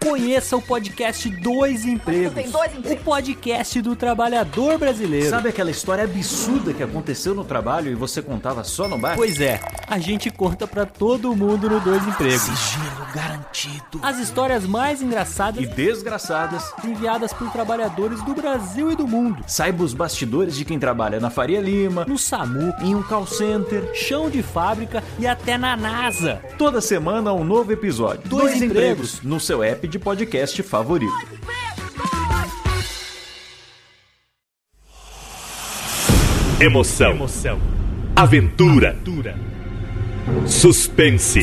Conheça o podcast Dois Empregos, o podcast do trabalhador brasileiro. Sabe aquela história absurda que aconteceu no trabalho e você contava só no bar? Pois é, a gente conta pra todo mundo no Dois Empregos. Sigilo garantido. As histórias mais engraçadas E desgraçadas enviadas por trabalhadores do Brasil e do mundo. Saiba os bastidores de quem trabalha na Faria Lima, No SAMU, em um call center, chão de fábrica e até na NASA. toda semana um novo episódio. Dois Empregos. No seu app de podcast favorito. Emoção. Aventura. Suspense.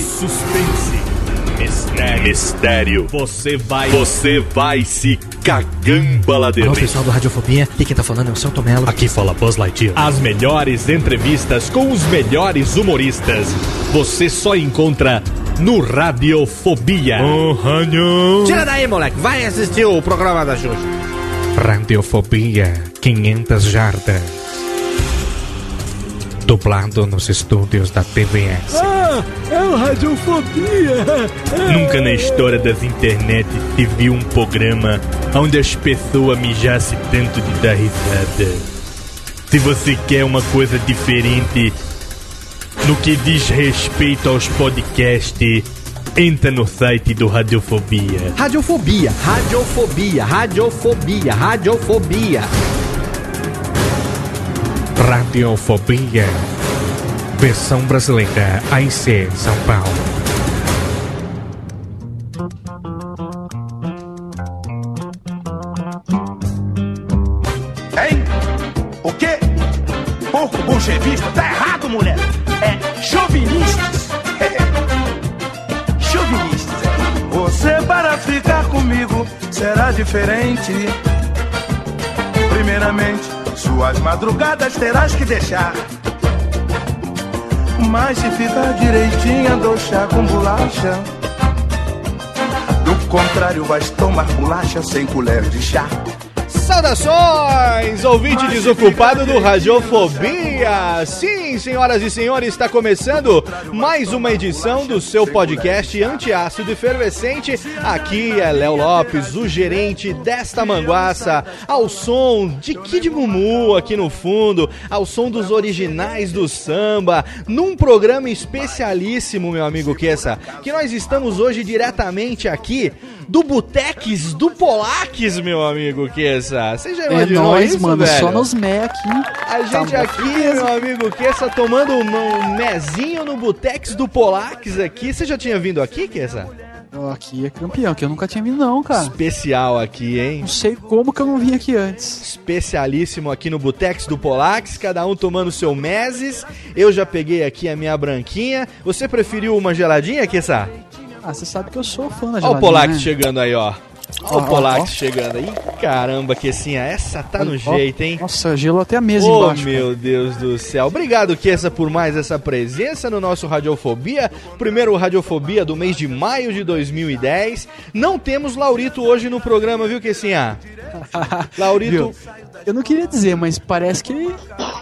Mistério. Você vai se cagambalader. Alô, pessoal do Radiofobia, aqui quem tá falando é o Celto Mello. Aqui fala Buzz Lightyear. As melhores entrevistas com os melhores humoristas você só encontra no Radiofobia. Tira daí, moleque, vai assistir o programa da Xuxa. Radiofobia 500 jardas. Dublado nos estúdios da TVS. É o Radiofobia. Nunca na história das internet se viu um programa onde as pessoas mijassem tanto de dar risada. Se você quer uma coisa diferente no que diz respeito aos podcasts, entra no site do Radiofobia. Radiofobia. Radiofobia. Versão brasileira AIC São Paulo. Hein? O quê? Pouco bolchevista? Tá errado, mulher! É chauvinistas! Chauvinistas! Você para ficar comigo será diferente. Primeiramente, suas madrugadas terás que deixar. Mas se ficar direitinha, dou chá com bolacha. Do contrário, vais tomar bolacha sem colher de chá. Saudações, ouvinte desocupado do Radiofobia! Sim, senhoras e senhores, está começando mais uma edição do seu podcast antiácido efervescente. Aqui é Léo Lopes, o gerente desta manguaça, ao som de Kid Mumu aqui no fundo, ao som dos originais do samba, num programa especialíssimo, meu amigo Kessa, que nós estamos hoje diretamente aqui do Boteques do Polaques, meu amigo Kessa. Você já imaginou nóis, isso, mano, velho? só nos mé aqui. A gente aqui, meu amigo Kessa, tomando um mezinho no Boteques do Polaques aqui. Você já tinha vindo aqui, Kessa? Aqui é campeão, que eu nunca tinha vindo não, cara. Especial aqui, hein? Não sei como que eu não vim aqui antes. Especialíssimo aqui no Boteques do Polaques, cada um tomando seu meses. Eu já peguei aqui a minha branquinha. Você preferiu uma geladinha, Kessa? Ah, você sabe que eu sou fã da Ó geladinha, o Polaques né? chegando aí, ó. Ó o Polaques chegando aí. Caramba, Kessinha, essa tá no jeito, hein? Nossa, gelou até a mesa Oh, embaixo. meu Deus do céu. Obrigado, Kessa, por mais essa presença no nosso Radiofobia. Primeiro Radiofobia do mês de maio de 2010. Não temos Laurito hoje no programa, viu, Kessinha? Laurito... Viu? Eu não queria dizer, mas parece que ele...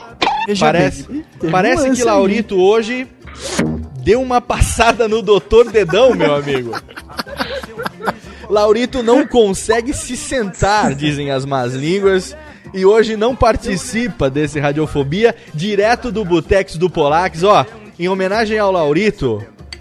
Parece que Laurito hoje deu uma passada no Doutor Dedão, meu amigo. Laurito não consegue se sentar, dizem as más línguas, e hoje não participa desse Radiofobia, direto do Boteques do Polaques. Ó, em homenagem ao Laurito,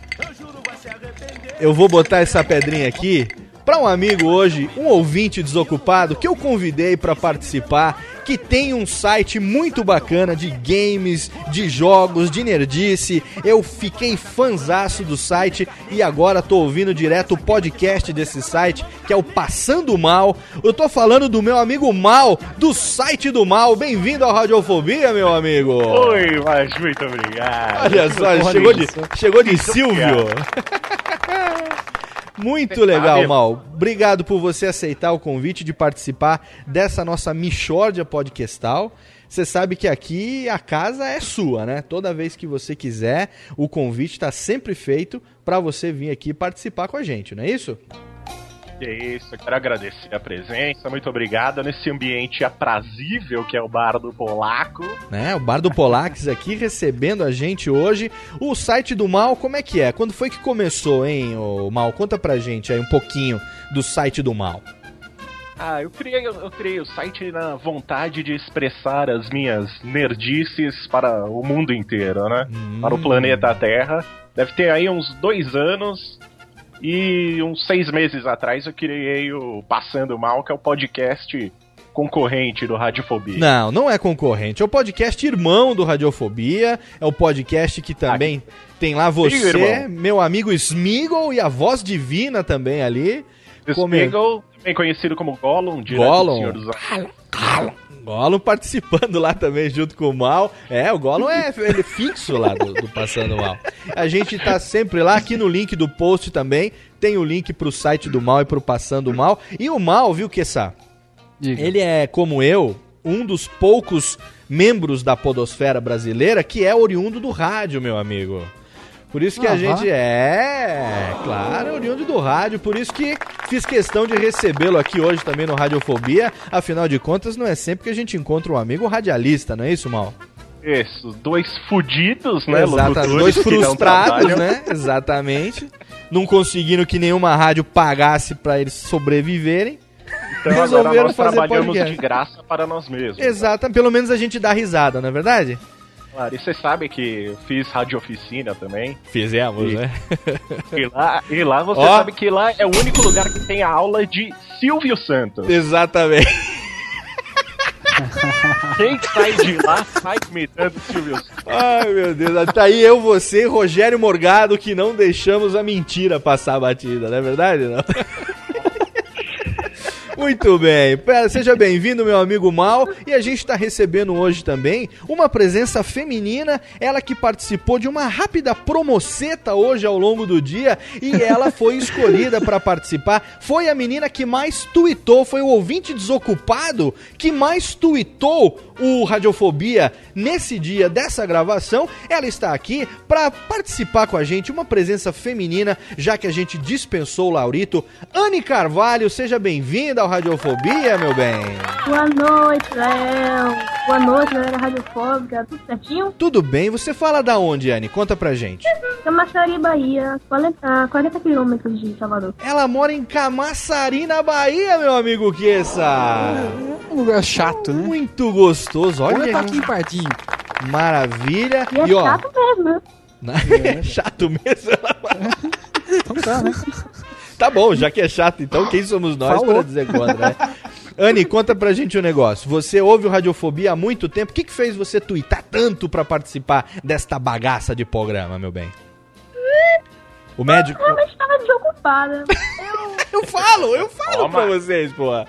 eu vou botar essa pedrinha aqui para um amigo hoje, um ouvinte desocupado que eu convidei para participar, que tem um site muito bacana de games, de jogos, de nerdice. Eu fiquei fanzaço do site e agora tô ouvindo direto o podcast desse site, que é o Passando Mal. Eu tô falando do meu amigo Mal, do site do Mal. Bem-vindo ao Radiofobia, meu amigo. Oi, mas muito obrigado. Olha só, chegou de Silvio. Muito legal, Mal. Obrigado por você aceitar o convite de participar dessa nossa Michórdia podcastal. Você sabe que aqui a casa é sua, né? Toda vez que você quiser, o convite está sempre feito para você vir aqui participar com a gente, não é isso? Que isso, eu quero agradecer a presença, muito obrigado nesse ambiente aprazível que é o Bar do Polaco. O Bar do Polaques aqui recebendo a gente hoje. O site do Mal, como é que é? Quando foi que começou, hein, o Mal? Conta pra gente aí um pouquinho do site do Mal. Eu criei o site na vontade de expressar as minhas nerdices para o mundo inteiro, né? Para o planeta Terra. Deve ter aí uns 2 anos. E uns 6 meses atrás eu criei o Passando Mal, que é o podcast concorrente do Radiofobia. Não é concorrente. É o podcast irmão do Radiofobia. É o podcast que também tem lá você, meu amigo Smeagol e a voz divina também ali. Smeagol, também conhecido como Gollum, direto do Senhor dos Anéis. Gollum participando lá também junto com o Mal. O Gollum ele é fixo lá do Passando Mal. A gente tá sempre lá, aqui no link do post também. Tem o link pro site do Mal e pro Passando Mal. E o Mal, viu, Kessá? Ele é, como eu, um dos poucos membros da podosfera brasileira que é oriundo do rádio, meu amigo. Por isso que a gente claro, oriundo do rádio, por isso que fiz questão de recebê-lo aqui hoje também no Radiofobia. Afinal de contas, não é sempre que a gente encontra um amigo radialista, não é isso, Mal? Isso, 2 fudidos, né? Exatamente, 2 frustrados, né? Exatamente. Não conseguindo que nenhuma rádio pagasse pra eles sobreviverem. Então resolveram nós fazer trabalhamos podcast de graça para nós mesmos. Exato, pelo menos a gente dá risada, não é verdade? Claro, e você sabe que eu fiz rádio oficina também. Fizemos, né? E lá você sabe que lá é o único lugar que tem a aula de Silvio Santos. Exatamente. Quem sai de lá sai imitando Silvio Santos. Ai, meu Deus. Tá aí eu, você, Rogério Morgado, que não deixamos a mentira passar a batida, não é verdade? Não? Muito bem, seja bem-vindo, meu amigo Mal. E a gente está recebendo hoje também uma presença feminina, ela que participou de uma rápida promoceta hoje ao longo do dia e ela foi escolhida para participar. Foi a menina que mais tuitou, foi o ouvinte desocupado que mais tuitou o Radiofobia nesse dia dessa gravação. Ela está aqui para participar com a gente, uma presença feminina, já que a gente dispensou o Laurito. Anne Carvalho, seja bem-vinda ao Radiofobia, meu bem. Boa noite, Léo. Boa noite, galera radiofóbica. Tudo certinho? Tudo bem. Você fala da onde, Anne? Conta pra gente. Camaçari, Bahia. 40 quilômetros de Salvador. Ela mora em Camaçari, na Bahia, meu amigo Kessa. Um lugar chato, né? Muito gostoso. Olha tá aqui em Pardinho. Maravilha. E é chato mesmo, né? É chato mesmo. Então tá, né? Tá bom, já que é chato, então quem somos nós para dizer contra, né? Anne, conta pra gente um negócio. Você ouve o Radiofobia há muito tempo. O que fez você tuitar tanto pra participar desta bagaça de programa, meu bem? O médico... Eu estava desocupada. Eu falo pra vocês, porra.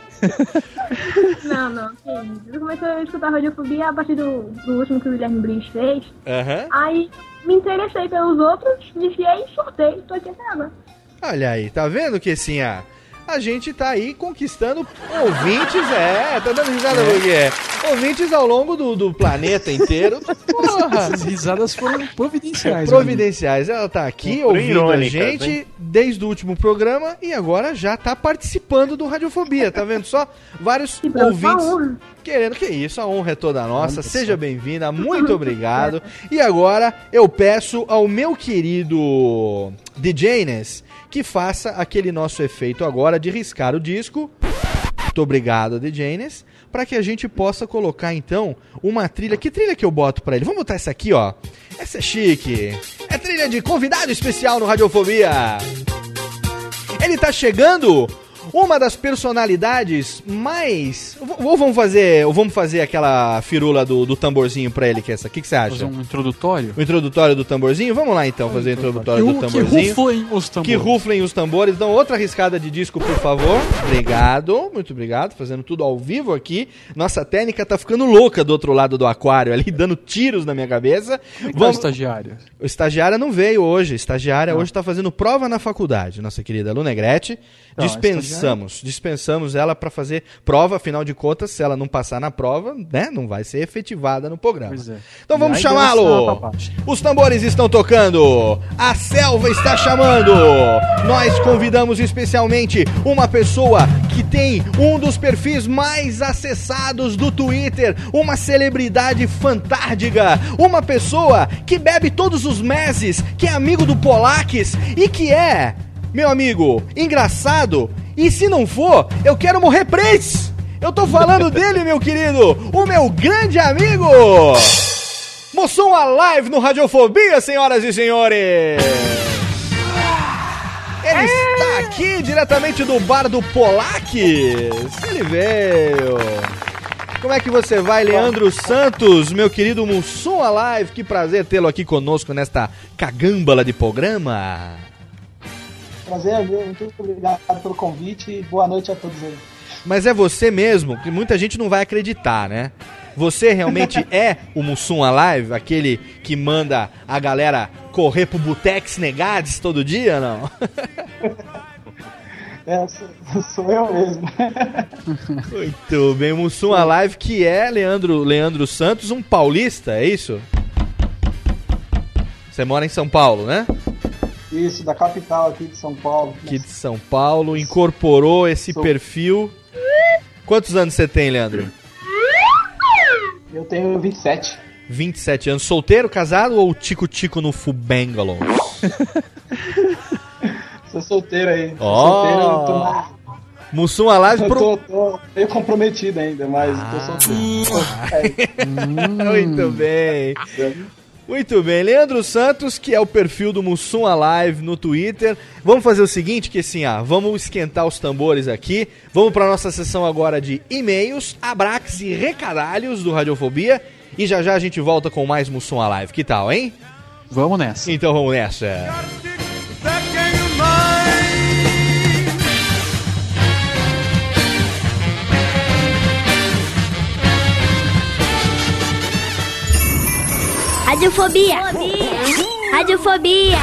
Não, que isso. Eu comecei a escutar a Radiofobia a partir do último que o Guilherme Briggs fez. Aí me interessei pelos outros, desviei e surtei. Tô aqui até agora. Olha aí, tá vendo que assim, a gente tá aí conquistando ouvintes, tá dando risada porque ouvintes ao longo do planeta inteiro. Porra. Essas risadas foram providenciais. Providenciais. Ela tá aqui ouvindo a gente desde o último programa e agora já tá participando do Radiofobia, tá vendo só? Vários ouvintes querendo, que isso, a honra é toda nossa. Seja bem-vinda, muito obrigado. E agora eu peço ao meu querido DJness que faça aquele nosso efeito agora de riscar o disco. Muito obrigado, DJness, para que a gente possa colocar então uma trilha. Que trilha que eu boto para ele? Vamos botar essa aqui, ó. Essa é chique. É trilha de convidado especial no Radiofobia. Ele tá chegando, uma das personalidades mais... Ou vamos fazer aquela firula do tamborzinho pra ele, que é essa. O que você acha? Fazer um introdutório? O introdutório do tamborzinho? Vamos lá então, fazer o introdutório do tamborzinho. Que ruflem os tambores. Que ruflem os tambores. Então, outra riscada de disco, por favor. Obrigado, muito obrigado. Fazendo tudo ao vivo aqui. Nossa técnica tá ficando louca do outro lado do aquário ali, dando tiros na minha cabeça. Vamos... O estagiário? O estagiário não veio hoje. A estagiária hoje tá fazendo prova na faculdade. Nossa querida Lu Negrete. Dispensada Dispensamos ela pra fazer prova, afinal de contas, se ela não passar na prova, né, não vai ser efetivada no programa. Pois é. Então vamos chamá-lo. Os tambores estão tocando, a selva está chamando. Nós convidamos especialmente uma pessoa que tem um dos perfis mais acessados do Twitter, uma celebridade fantástica, uma pessoa que bebe todos os meses, que é amigo do Polaques e que é, meu amigo, engraçado. E se não for, eu quero morrer preso. Eu tô falando dele, meu querido, o meu grande amigo Mussum Alive no Radiofobia, senhoras e senhores. Ele está aqui diretamente do bar do Polaques. Ele veio. Como é que você vai, Leandro Santos, meu querido Mussum Alive? Que prazer tê-lo aqui conosco nesta cagâmbala de programa. Prazer é meu, muito obrigado pelo convite e boa noite a todos aí. Mas é você mesmo, que muita gente não vai acreditar, né? Você realmente é o Mussum Alive, aquele que manda a galera correr pro Botex Negades todo dia, não? Sou eu mesmo. Muito bem, o Mussum Alive, que é Leandro Santos, um paulista, é isso? Você mora em São Paulo, né? Isso, da capital aqui de São Paulo. Aqui de São Paulo, incorporou esse perfil. Quantos anos você tem, Leandro? Eu tenho 27. 27 anos. Solteiro, casado ou tico-tico no Fubangalons? Sou solteiro aí. Solteiro, eu tô mais... Mussum Alive tô meio comprometido ainda, mas tô solteiro. Muito bem. Muito bem, Leandro Santos, que é o perfil do Mussum Alive no Twitter. Vamos fazer o seguinte, que assim, vamos esquentar os tambores aqui. Vamos para nossa sessão agora de e-mails, abraques e recadalhos do Radiofobia. E já já a gente volta com mais Mussum Alive. Que tal, hein? Vamos nessa. Então vamos nessa. Radiofobia! Radiofobia!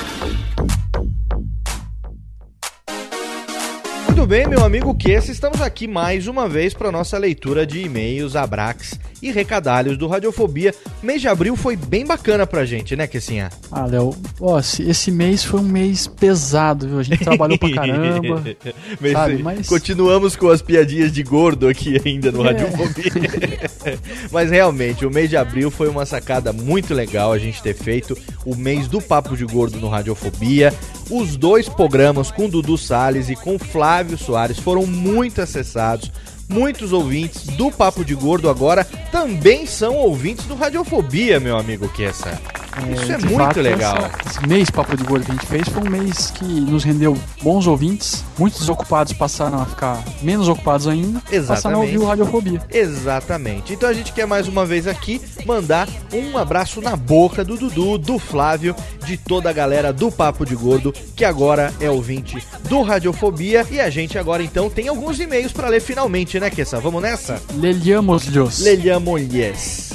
Muito bem, meu amigo Kessa, estamos aqui mais uma vez para nossa leitura de e-mails, abraques e recadalhos do Radiofobia. O mês de abril foi bem bacana pra gente, né, Kessinha? Ah, Léo, esse mês foi um mês pesado, viu? A gente trabalhou pra caramba. Sabe, mas... Continuamos com as piadinhas de gordo aqui ainda no Radiofobia. Mas realmente, o mês de abril foi uma sacada muito legal a gente ter feito o mês do Papo de Gordo no Radiofobia. Os dois programas com Dudu Salles e com Flávio Soares foram muito acessados. Muitos ouvintes do Papo de Gordo agora também são ouvintes do Radiofobia, meu amigo Kessa. Isso é muito fato, legal. Esse mês Papo de Gordo que a gente fez foi um mês que nos rendeu bons ouvintes. Muitos desocupados passaram a ficar menos ocupados ainda. Exatamente. Passaram a ouvir o Radiofobia. Exatamente. Então a gente quer mais uma vez aqui mandar um abraço na boca do Dudu, do Flávio, de toda a galera do Papo de Gordo, que agora é ouvinte do Radiofobia. E a gente agora então tem alguns e-mails pra ler finalmente, né, Kessa? Vamos nessa? Lelhamos-lhes. Lelhamos-lhes.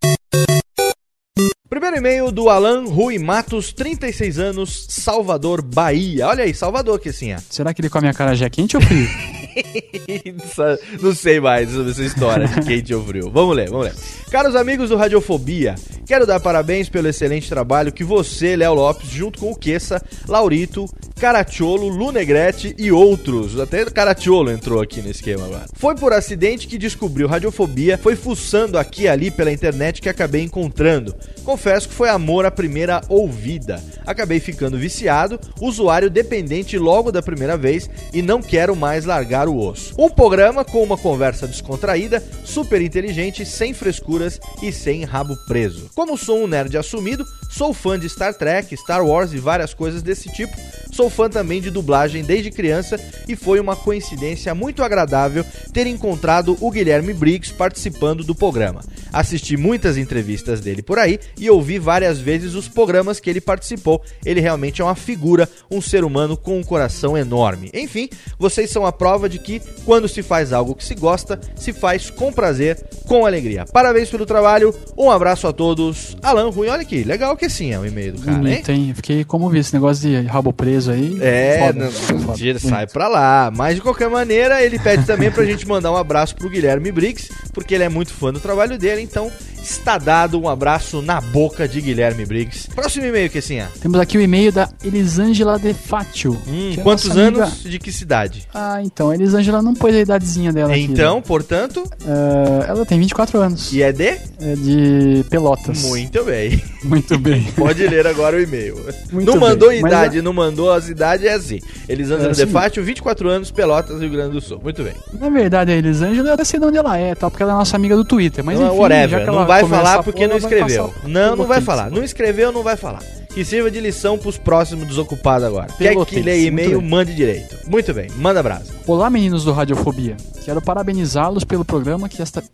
Primeiro e-mail do Alan Rui Matos, 36 anos, Salvador, Bahia. Olha aí, Salvador, Kessinha. Será que ele come a acarajé quente ou frio? Não sei mais sobre essa história de quente ou frio. Vamos ler. Caros amigos do Radiofobia, quero dar parabéns pelo excelente trabalho que você, Léo Lopes, junto com o Kessa, Laurito, Caracciolo, Lu Negrete e outros, até Caracciolo entrou aqui no esquema agora. Foi por acidente que descobri o Radiofobia, foi fuçando aqui e ali pela internet que acabei encontrando. Confesso que foi amor à primeira ouvida. Acabei ficando viciado, usuário dependente logo da primeira vez e não quero mais largar o osso. Um programa com uma conversa descontraída, super inteligente, sem frescuras e sem rabo preso. Como sou um nerd assumido, sou fã de Star Trek, Star Wars e várias coisas desse tipo. Sou fã também de dublagem desde criança e foi uma coincidência muito agradável ter encontrado o Guilherme Briggs participando do programa. Assisti muitas entrevistas dele por aí e ouvi várias vezes os programas que ele participou. Ele realmente é uma figura, um ser humano com um coração enorme. Enfim, vocês são a prova de que quando se faz algo que se gosta, se faz com prazer, com alegria. Parabéns pelo trabalho, um abraço a todos. Alan Ruim, olha aqui, legal que sim é o e-mail do cara, bonito, hein? Fiquei como vi esse negócio de rabo preso aí. Foda. Sai pra lá. Mas de qualquer maneira, ele pede também pra gente mandar um abraço pro Guilherme Briggs, porque ele é muito fã do trabalho dele, então está dado um abraço na boca de Guilherme Briggs. Próximo e-mail, que sim é? Temos aqui o e-mail da Elisângela De Fátio. Quantos anos? De que cidade? Então, a Elisângela não pôs a idadezinha dela aqui. Então, portanto? Ela tem 24 anos. E é de? É de Pelotas. Muito bem. Muito bem. Pode ler agora o e-mail. Muito não mandou bem, idade, não mandou a cidade, é assim. Elisângela De Fátio, 24 anos, Pelotas, Rio Grande do Sul. Muito bem. Na verdade, a Elisângela, eu sei de onde ela é, tá? Porque ela é nossa amiga do Twitter. Mas enfim, whatever, não vai falar porque não escreveu. Não vai falar. Não escreveu, não vai falar. Que sirva de lição pros próximos desocupados agora. Quer que lê e-mail, mande direito. Muito bem, manda abraço. Olá, meninos do Radiofobia. Quero parabenizá-los pelo programa que esta...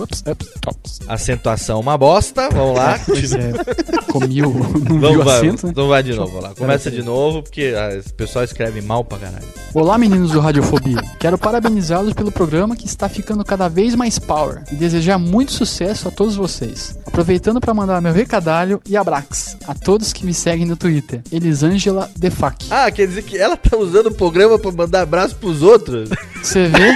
Acentuação uma bosta, vamos lá. Pois é, comiu, não viu acento, né? Então vai de novo, vamos lá. Começa de novo, porque o pessoal escreve mal pra caralho. Olá, meninos do Radiofobia. Quero parabenizá-los pelo programa que está ficando cada vez mais power e desejar muito sucesso a todos vocês. Aproveitando para mandar meu recadalho e abraços a todos que me seguem no Twitter. Elisângela Defac. Quer dizer que ela tá usando o programa pra mandar abraço pros outros? Você vê?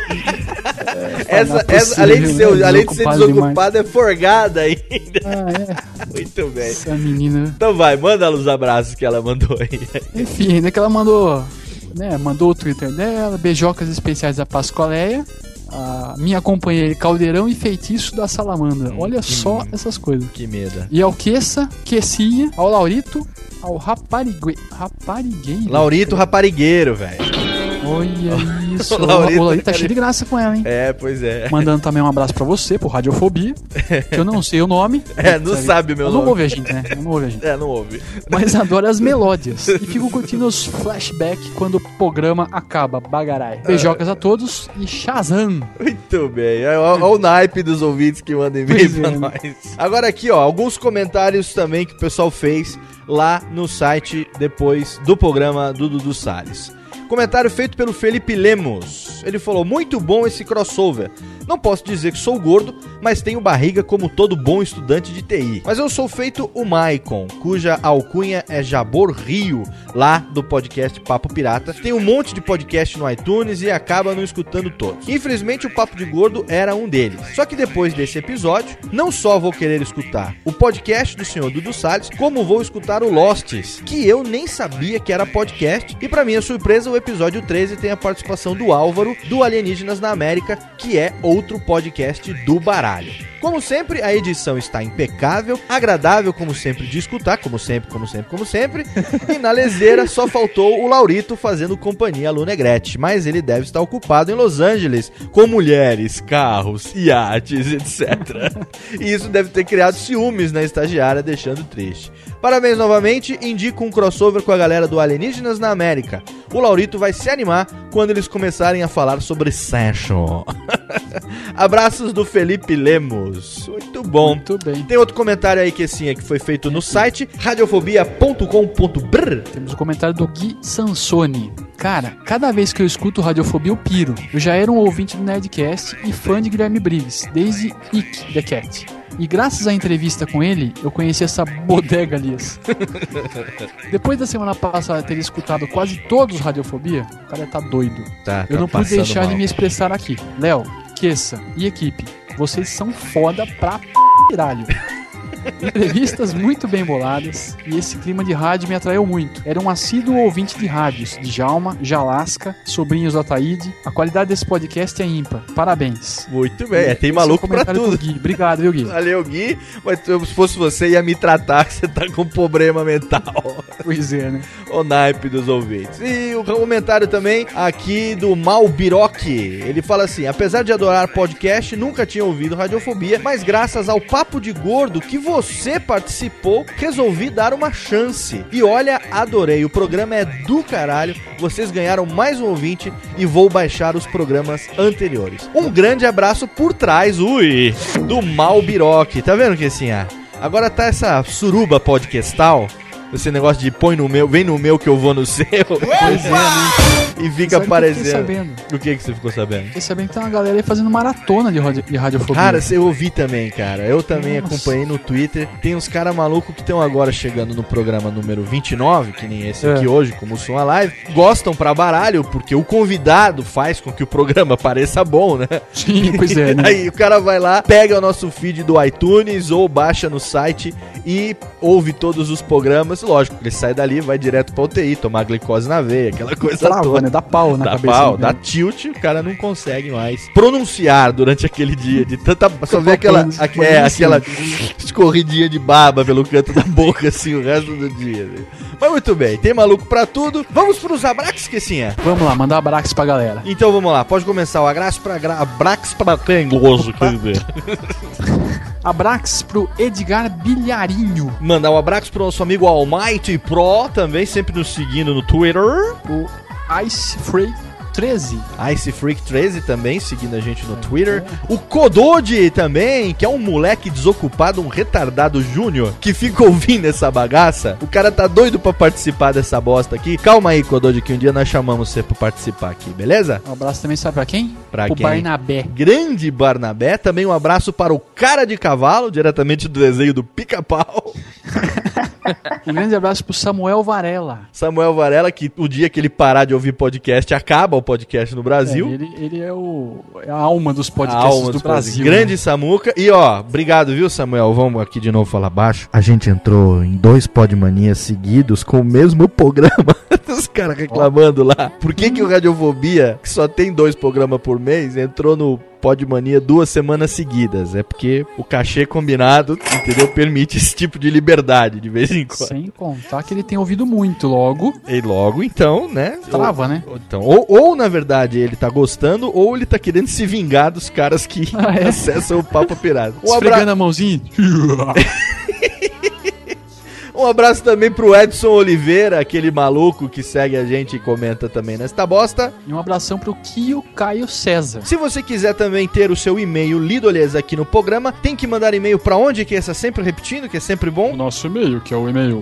Essa além de ser desocupada, é forgada ainda. Muito bem. Essa menina. Então vai, manda os abraços que ela mandou aí. Enfim, ainda que ela mandou o Twitter dela, beijocas especiais da Pascoaleia, a minha companheira Caldeirão e Feitiço da Salamandra. Olha só essas coisas. Que medo. E ao Quessinha, ao Laurito, ao Raparigueiro. Laurito Raparigueiro, velho. Olha isso. O Laurito tá cheio de graça com ela, hein? Pois é. Mandando também um abraço pra você, pro Radiofobia, que eu não sei o nome. Não sabe o meu nome. Não ouve a gente, né? Não ouve a gente. Não ouve. Mas adoro as melódias. E fico curtindo os flashbacks quando o programa acaba. Bagarai. Beijocas a todos e Shazam. Muito bem. Olha o naipe dos ouvintes que mandam e-mail pra nós. Agora aqui, alguns comentários também que o pessoal fez lá no site depois do programa do Dudu Salles. Comentário feito pelo Felipe Lemos. Ele falou: muito bom esse crossover. Não posso dizer que sou gordo, mas tenho barriga como todo bom estudante de TI. Mas eu sou feito o Maicon, cuja alcunha é Jabor Rio, lá do podcast Papo Pirata. Tem um monte de podcast no iTunes e acaba não escutando todos. Infelizmente o Papo de Gordo era um deles. Só que depois desse episódio, não só vou querer escutar o podcast do senhor Dudu Salles, como vou escutar o Lostes, que eu nem sabia que era podcast. E pra minha surpresa, o episódio 13 tem a participação do Álvaro, do Alienígenas na América, que é outro podcast do baralho. Como sempre, a edição está impecável, agradável como sempre de escutar, como sempre. E na leseira só faltou o Laurito fazendo companhia a Lu Negrete, mas ele deve estar ocupado em Los Angeles com mulheres, carros, iates, etc. E isso deve ter criado ciúmes na estagiária, deixando triste. Parabéns novamente, indico um crossover com a galera do Alienígenas na América. O Laurito vai se animar quando eles começarem a falar sobre sexo. Abraços do Felipe Lemos. Muito bom. Muito bem. Tem outro comentário aí que foi feito no site radiofobia.com.br. Temos o comentário do Gui Sansoni. Cara, cada vez que eu escuto Radiofobia eu piro. Eu já era um ouvinte do Nerdcast e fã de Guilherme Briggs, desde Ick, The Cat. E graças à entrevista com ele, eu conheci essa bodega, aliás. Depois da semana passada ter escutado quase todos Radiofobia, o cara tá doido. Eu não pude deixar de me expressar aqui. Léo, Kessa e equipe, vocês são foda pra piralho. Entrevistas muito bem boladas e esse clima de rádio me atraiu muito. Era um assíduo ouvinte de rádios, de Djalma, Jalasca, sobrinhos do Ataíde. A qualidade desse podcast é ímpar. Parabéns. Muito bem, tem maluco pra tudo. Gui. Obrigado, viu, Gui? Valeu, Gui. Mas se fosse você, ia me tratar que você tá com problema mental. Pois é, né? O naipe dos ouvintes. E o comentário também aqui do Malbiroque. Ele fala assim: apesar de adorar podcast, nunca tinha ouvido Radiofobia, mas graças ao Papo de Gordo que você participou, resolvi dar uma chance. E olha, adorei, o programa é do caralho, vocês ganharam mais um ouvinte e vou baixar os programas anteriores. Um grande abraço por trás, do Malbiroque. Tá vendo que assim, agora tá essa suruba podcastal, esse negócio de põe no meu, vem no meu que eu vou no seu. Pois é, né? E fica aparecendo. O que você ficou sabendo? Fiquei sabendo que tem uma galera aí fazendo maratona de radiofobia. Cara, eu ouvi também, cara. Eu também acompanhei no Twitter. Tem uns caras malucos que estão agora chegando no programa número 29, que nem esse aqui hoje, como o Som Alive. Gostam pra baralho, porque o convidado faz com que o programa pareça bom, né? Sim, pois é, né? Aí o cara vai lá, pega o nosso feed do iTunes ou baixa no site e ouve todos os programas. Lógico, ele sai dali, vai direto pra UTI, tomar glicose na veia, aquela coisa toda. Né? Dá pau na cabeça. Dá pau, dá tilt, o cara não consegue mais pronunciar durante aquele dia de tanta... Só vê aquela escorridinha de baba pelo canto da boca, assim, o resto do dia. Né? Mas muito bem, tem maluco pra tudo. Vamos pros abraços, Kessinha? Vamos lá, mandar abraços pra galera. Então vamos lá, pode começar o abraço pra quem, gozo, quer ver? Abraço pro Edgar Bilharinho. Mandar um abraço pro nosso amigo Almighty Pro, também sempre nos seguindo no Twitter. O Ice Freak 13. Ice Freak 13 também, seguindo a gente no Twitter. O Kododi também, que é um moleque desocupado, um retardado júnior, que fica ouvindo essa bagaça. O cara tá doido pra participar dessa bosta aqui. Calma aí, Kododi, que um dia nós chamamos você pra participar aqui, beleza? Um abraço também, sabe pra quem? Pra quem? Barnabé. Grande Barnabé. Também um abraço para o Cara de Cavalo, diretamente do desenho do Pica-Pau. Um grande abraço pro Samuel Varela. Samuel Varela, que o dia que ele parar de ouvir podcast, acaba o podcast no Brasil. Ele é a alma dos podcasts do Brasil. Grande, né? Samuca. E ó, obrigado, viu, Samuel? Vamos aqui de novo falar baixo. A gente entrou em 2 Podmanias seguidos com o mesmo programa. Os caras reclamando lá. Por que o Radiofobia, que só tem 2 programas por mês, entrou no Podmania 2 semanas seguidas? É porque o cachê combinado, entendeu? Permite esse tipo de liberdade de vez em quando. Sem contar que ele tem ouvido muito logo. E logo, então, né? Trava, né? Então, ou na verdade ele tá gostando, ou ele tá querendo se vingar dos caras que acessam o Papo Pirata. Esfregando a mãozinha. Um abraço também pro Edson Oliveira, aquele maluco que segue a gente e comenta também nesta bosta. E um abração pro Kio Caio César. Se você quiser também ter o seu e-mail lido, aliás, aqui no programa, tem que mandar e-mail pra onde? Que é sempre repetindo, que é sempre bom? O nosso e-mail, que é o e-mail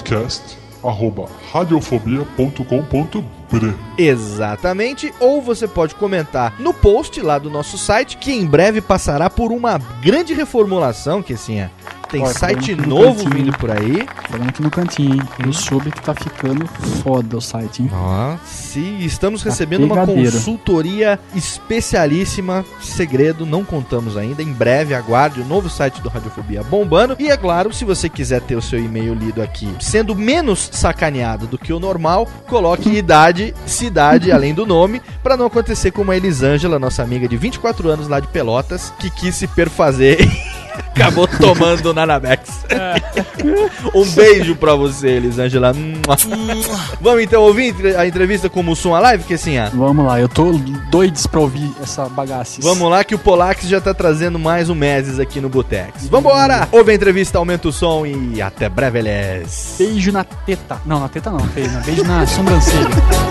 podcast@radiofobia.com.br. Exatamente, ou você pode comentar no post lá do nosso site, que em breve passará por uma grande reformulação, que assim é. Tem site novo vindo por aí. Falando aqui no cantinho, hein? No sub que tá ficando foda o site, hein? Sim, estamos recebendo uma consultoria especialíssima. Segredo, não contamos ainda. Em breve, aguarde o novo site do Radiofobia bombando. E é claro, se você quiser ter o seu e-mail lido aqui, sendo menos sacaneado do que o normal, coloque idade, cidade, além do nome, pra não acontecer como a Elisângela, nossa amiga de 24 anos lá de Pelotas, que quis se perfazer acabou tomando o Nanabex. Um beijo pra você, Elisângela. Vamos então ouvir a entrevista com o Mussum Alive, que assim, Vamos lá, eu tô doido pra ouvir essa bagaça. Vamos lá que o Polax já tá trazendo mais um Meses aqui no Botex. Vambora! Ouve a entrevista, aumenta o som e até breve, eles. Beijo na teta. Não, na teta não, beijo na sobrancelha.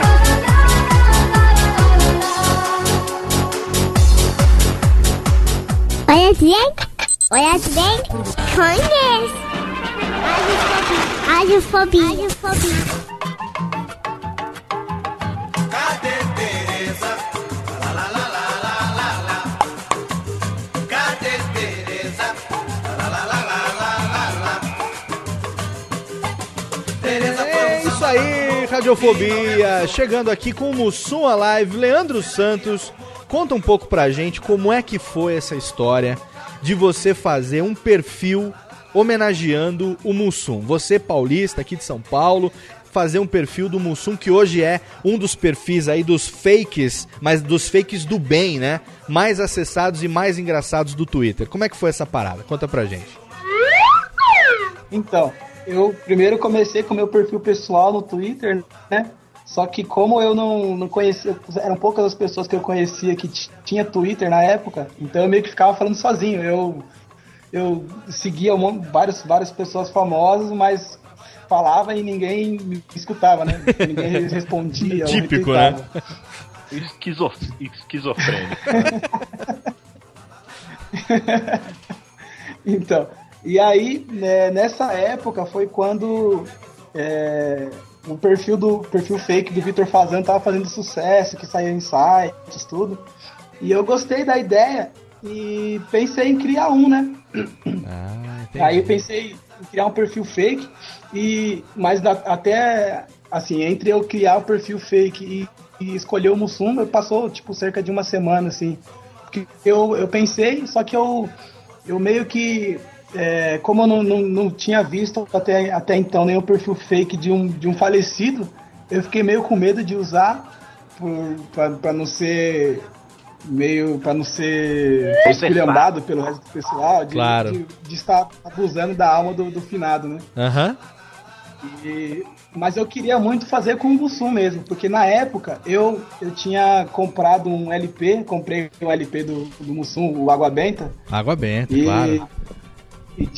Olha bem, olha bem, conhece. Radiofobia. Cadê Tereza? La la la la la la la. Cadê Tereza? La la la la la la la. Tereza, é isso aí, Radiofobia. Chegando aqui com o Mussum Alive, Leandro Santos. Conta um pouco pra gente como é que foi essa história de você fazer um perfil homenageando o Mussum. Você, paulista, aqui de São Paulo, fazer um perfil do Mussum, que hoje é um dos perfis aí dos fakes, mas dos fakes do bem, né? Mais acessados e mais engraçados do Twitter. Como é que foi essa parada? Conta pra gente. Então, eu primeiro comecei com o meu perfil pessoal no Twitter, né? Só que como eu não conhecia, eram poucas as pessoas que eu conhecia que tinha Twitter na época, então eu meio que ficava falando sozinho. Eu eu seguia várias pessoas famosas, mas falava e ninguém me escutava, né? Ninguém respondia. Típico, né? Esquizofrênico. Então, e aí, né, nessa época foi quando o perfil fake do Vitor Fazano tava fazendo sucesso, que saía em sites, tudo. E eu gostei da ideia e pensei em criar um, né? Aí eu pensei em criar um perfil fake, mas até, assim, entre eu criar o perfil fake e escolher o Mussum, passou, tipo, cerca de uma semana, assim. Porque eu pensei, só que eu meio que, como eu não tinha visto até então nenhum perfil fake de um falecido, eu fiquei meio com medo de usar pra não ser esculhambado pelo resto do pessoal, de estar abusando da alma do finado, né? Mas eu queria muito fazer com o Mussum mesmo, porque na época eu tinha comprado um LP, comprei um LP do Mussum, o Água Benta. Água Benta, claro. E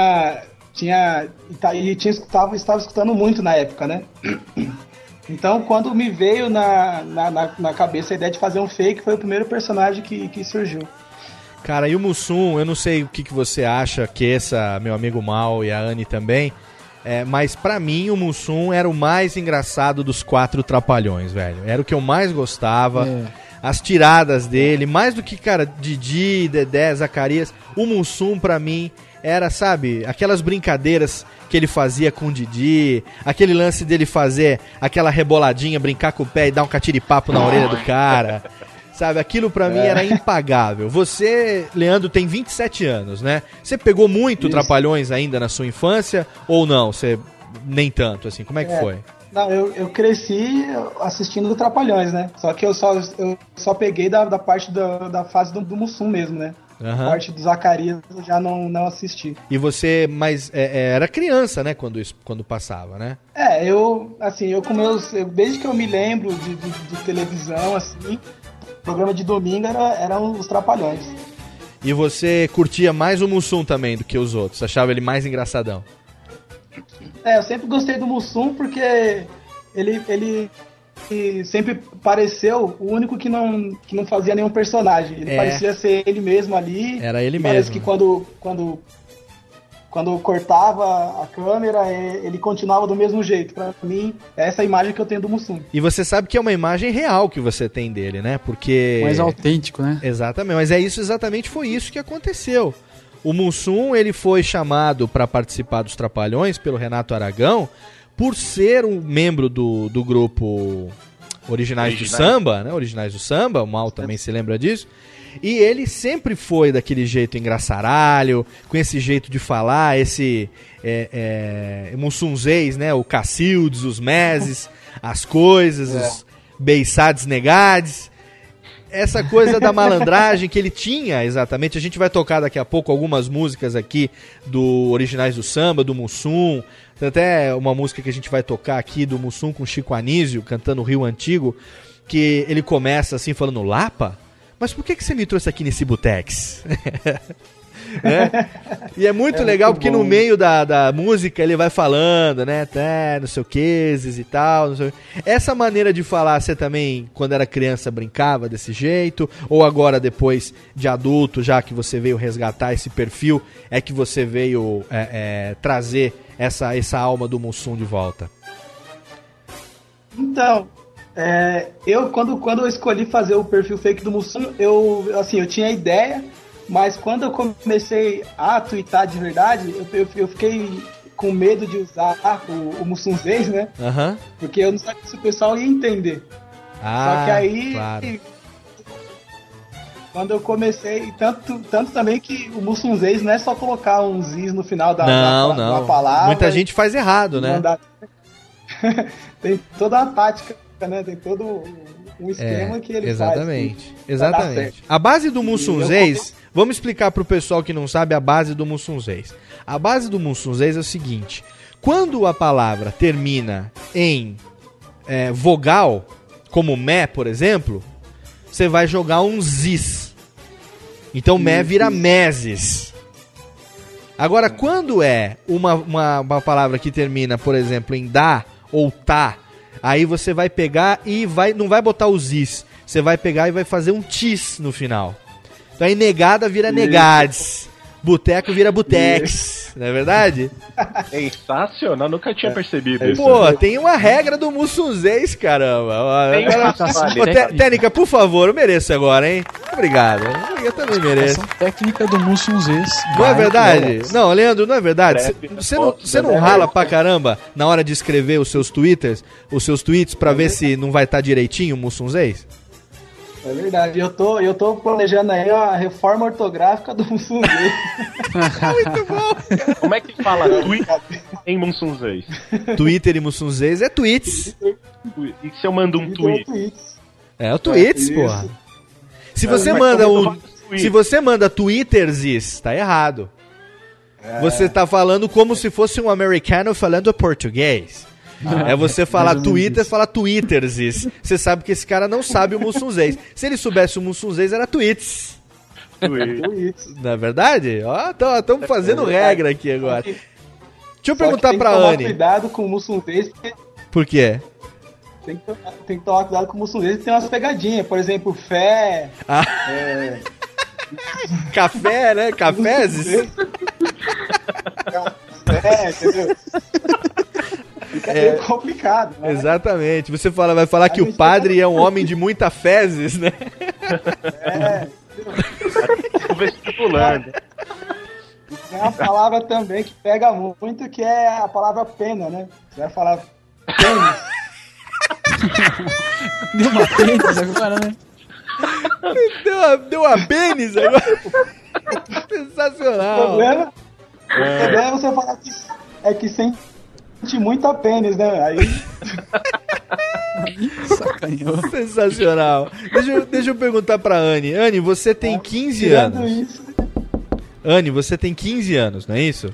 estava escutando muito na época, né? Então, quando me veio na cabeça a ideia de fazer um fake, foi o primeiro personagem que surgiu. Cara, e o Mussum, eu não sei o que você acha, que meu amigo Mal e a Anne também, mas pra mim o Mussum era o mais engraçado dos 4 Trapalhões, velho. Era o que eu mais gostava. As tiradas dele, mais do que, cara, Didi, Dedé, Zacarias, o Mussum pra mim era, sabe, aquelas brincadeiras que ele fazia com o Didi, aquele lance dele fazer aquela reboladinha, brincar com o pé e dar um catiripapo na orelha do cara, sabe, aquilo pra mim era impagável. Você, Leandro, tem 27 anos, né? Você pegou muito Trapalhões ainda na sua infância ou não? Você nem tanto, assim, como é que foi? Não, eu cresci assistindo do Trapalhões, né? Só que eu só peguei da parte da fase do Mussum mesmo, né? A parte do Zacarias eu já não assisti. E você, era criança, né, quando passava, né? Desde que eu me lembro de televisão, assim, programa de domingo eram os Trapalhões. E você curtia mais o Mussum também do que os outros? Achava ele mais engraçadão? Eu sempre gostei do Mussum porque ele sempre pareceu o único que não fazia nenhum personagem. Ele parecia ser ele mesmo ali. Era ele mesmo. Parece que quando cortava a câmera, ele continuava do mesmo jeito. Pra mim, é essa a imagem que eu tenho do Mussum. E você sabe que é uma imagem real que você tem dele, né? Porque... mais autêntico, né? Exatamente, mas exatamente foi isso que aconteceu. O Mussum, ele foi chamado para participar dos Trapalhões pelo Renato Aragão por ser um membro do grupo Originais do Samba, né? Originais do Samba, o Mal também se lembra disso. E ele sempre foi daquele jeito engraçaralho, com esse jeito de falar, esse mussunzês, né? O Cacildes, os meses, as coisas, os beiçades negades. Essa coisa da malandragem que ele tinha, exatamente. A gente vai tocar daqui a pouco algumas músicas aqui do Originais do Samba, do Mussum. Tem até uma música que a gente vai tocar aqui do Mussum com Chico Anísio, cantando Rio Antigo, que ele começa assim falando: Lapa? Mas por que você me trouxe aqui nesse Butex? E é muito legal porque no meio da música ele vai falando, né? Não sei o que, e tal. Não sei... Essa maneira de falar, você também, quando era criança, brincava desse jeito? Ou agora, depois de adulto, já que você veio resgatar esse perfil, é que você veio trazer essa alma do Mussum de volta? Então, quando eu escolhi fazer o perfil fake do Mussum, eu tinha a ideia. Mas quando eu comecei a twittar de verdade, eu fiquei com medo de usar o Mussunzês, né? Porque eu não sabia se o pessoal ia entender. Só que aí, claro, quando eu comecei, tanto também que o Mussunzês não é só colocar um ziz no final da palavra. Muita gente faz errado, né? Tem toda uma tática, né? Tem todo um esquema que ele exatamente, faz. Exatamente. A base do Mussunzês... Vamos explicar pro pessoal que não sabe a base do Mussunzês. A base do Mussunzês é o seguinte: quando a palavra termina em vogal, como mé, por exemplo, você vai jogar um zis. Então mé vira meses. Agora, quando é uma palavra que termina, por exemplo, em dá ou tá, aí você vai pegar e não vai botar os is. Você vai pegar e vai fazer um tis no final. Então aí negada vira negades. Boteco vira butex. Não é verdade? Sensacional, nunca tinha percebido isso. Pô, tem uma regra do mussunzês, caramba. Técnica, por favor, eu mereço agora, hein? Obrigado. Eu também mereço. Técnica do mussunzês. Não é verdade? Não, Leandro, não é verdade? Você não rala pra caramba na hora de escrever os seus tweets pra ver se não vai estar direitinho o mussunzês? É verdade, eu tô planejando aí a reforma ortográfica do Mussunzês. Muito bom! Como é que fala Twitter em Mussunzês? Twitter e Mussunzês é tweets. E se eu mando um tweet? É o tweets, porra. Se você manda twittersis, tá errado. Você tá falando como se fosse um americano falando português. É você falar Twitter, falar twittersis. Você sabe que esse cara não sabe o mussunzês. Se ele soubesse o mussunzês, era tweets. Não é verdade? Ó, estamos fazendo regra aqui agora. Deixa eu perguntar pra Anne. Tem que tomar cuidado com o mussunzês. Por quê? Tem que tomar cuidado com o mussunzês, tem umas pegadinhas. Por exemplo, fé. Café, né? Cafézes. Entendeu? Fica meio complicado, né? Exatamente. Você vai falar que o padre é um homem de muita fezes, né? O vestibulando. Tem uma palavra também que pega muito, que é a palavra pena, né? Você vai falar pênis. Deu uma pênis agora, né? Deu uma pênis agora. Sensacional. O problema é você falar que sente muita pênis, né? Aí... Sacanhou. Sensacional. Deixa eu perguntar pra Anne. Anne, você tem 15 anos. Isso. Anne, você tem 15 anos, não é isso?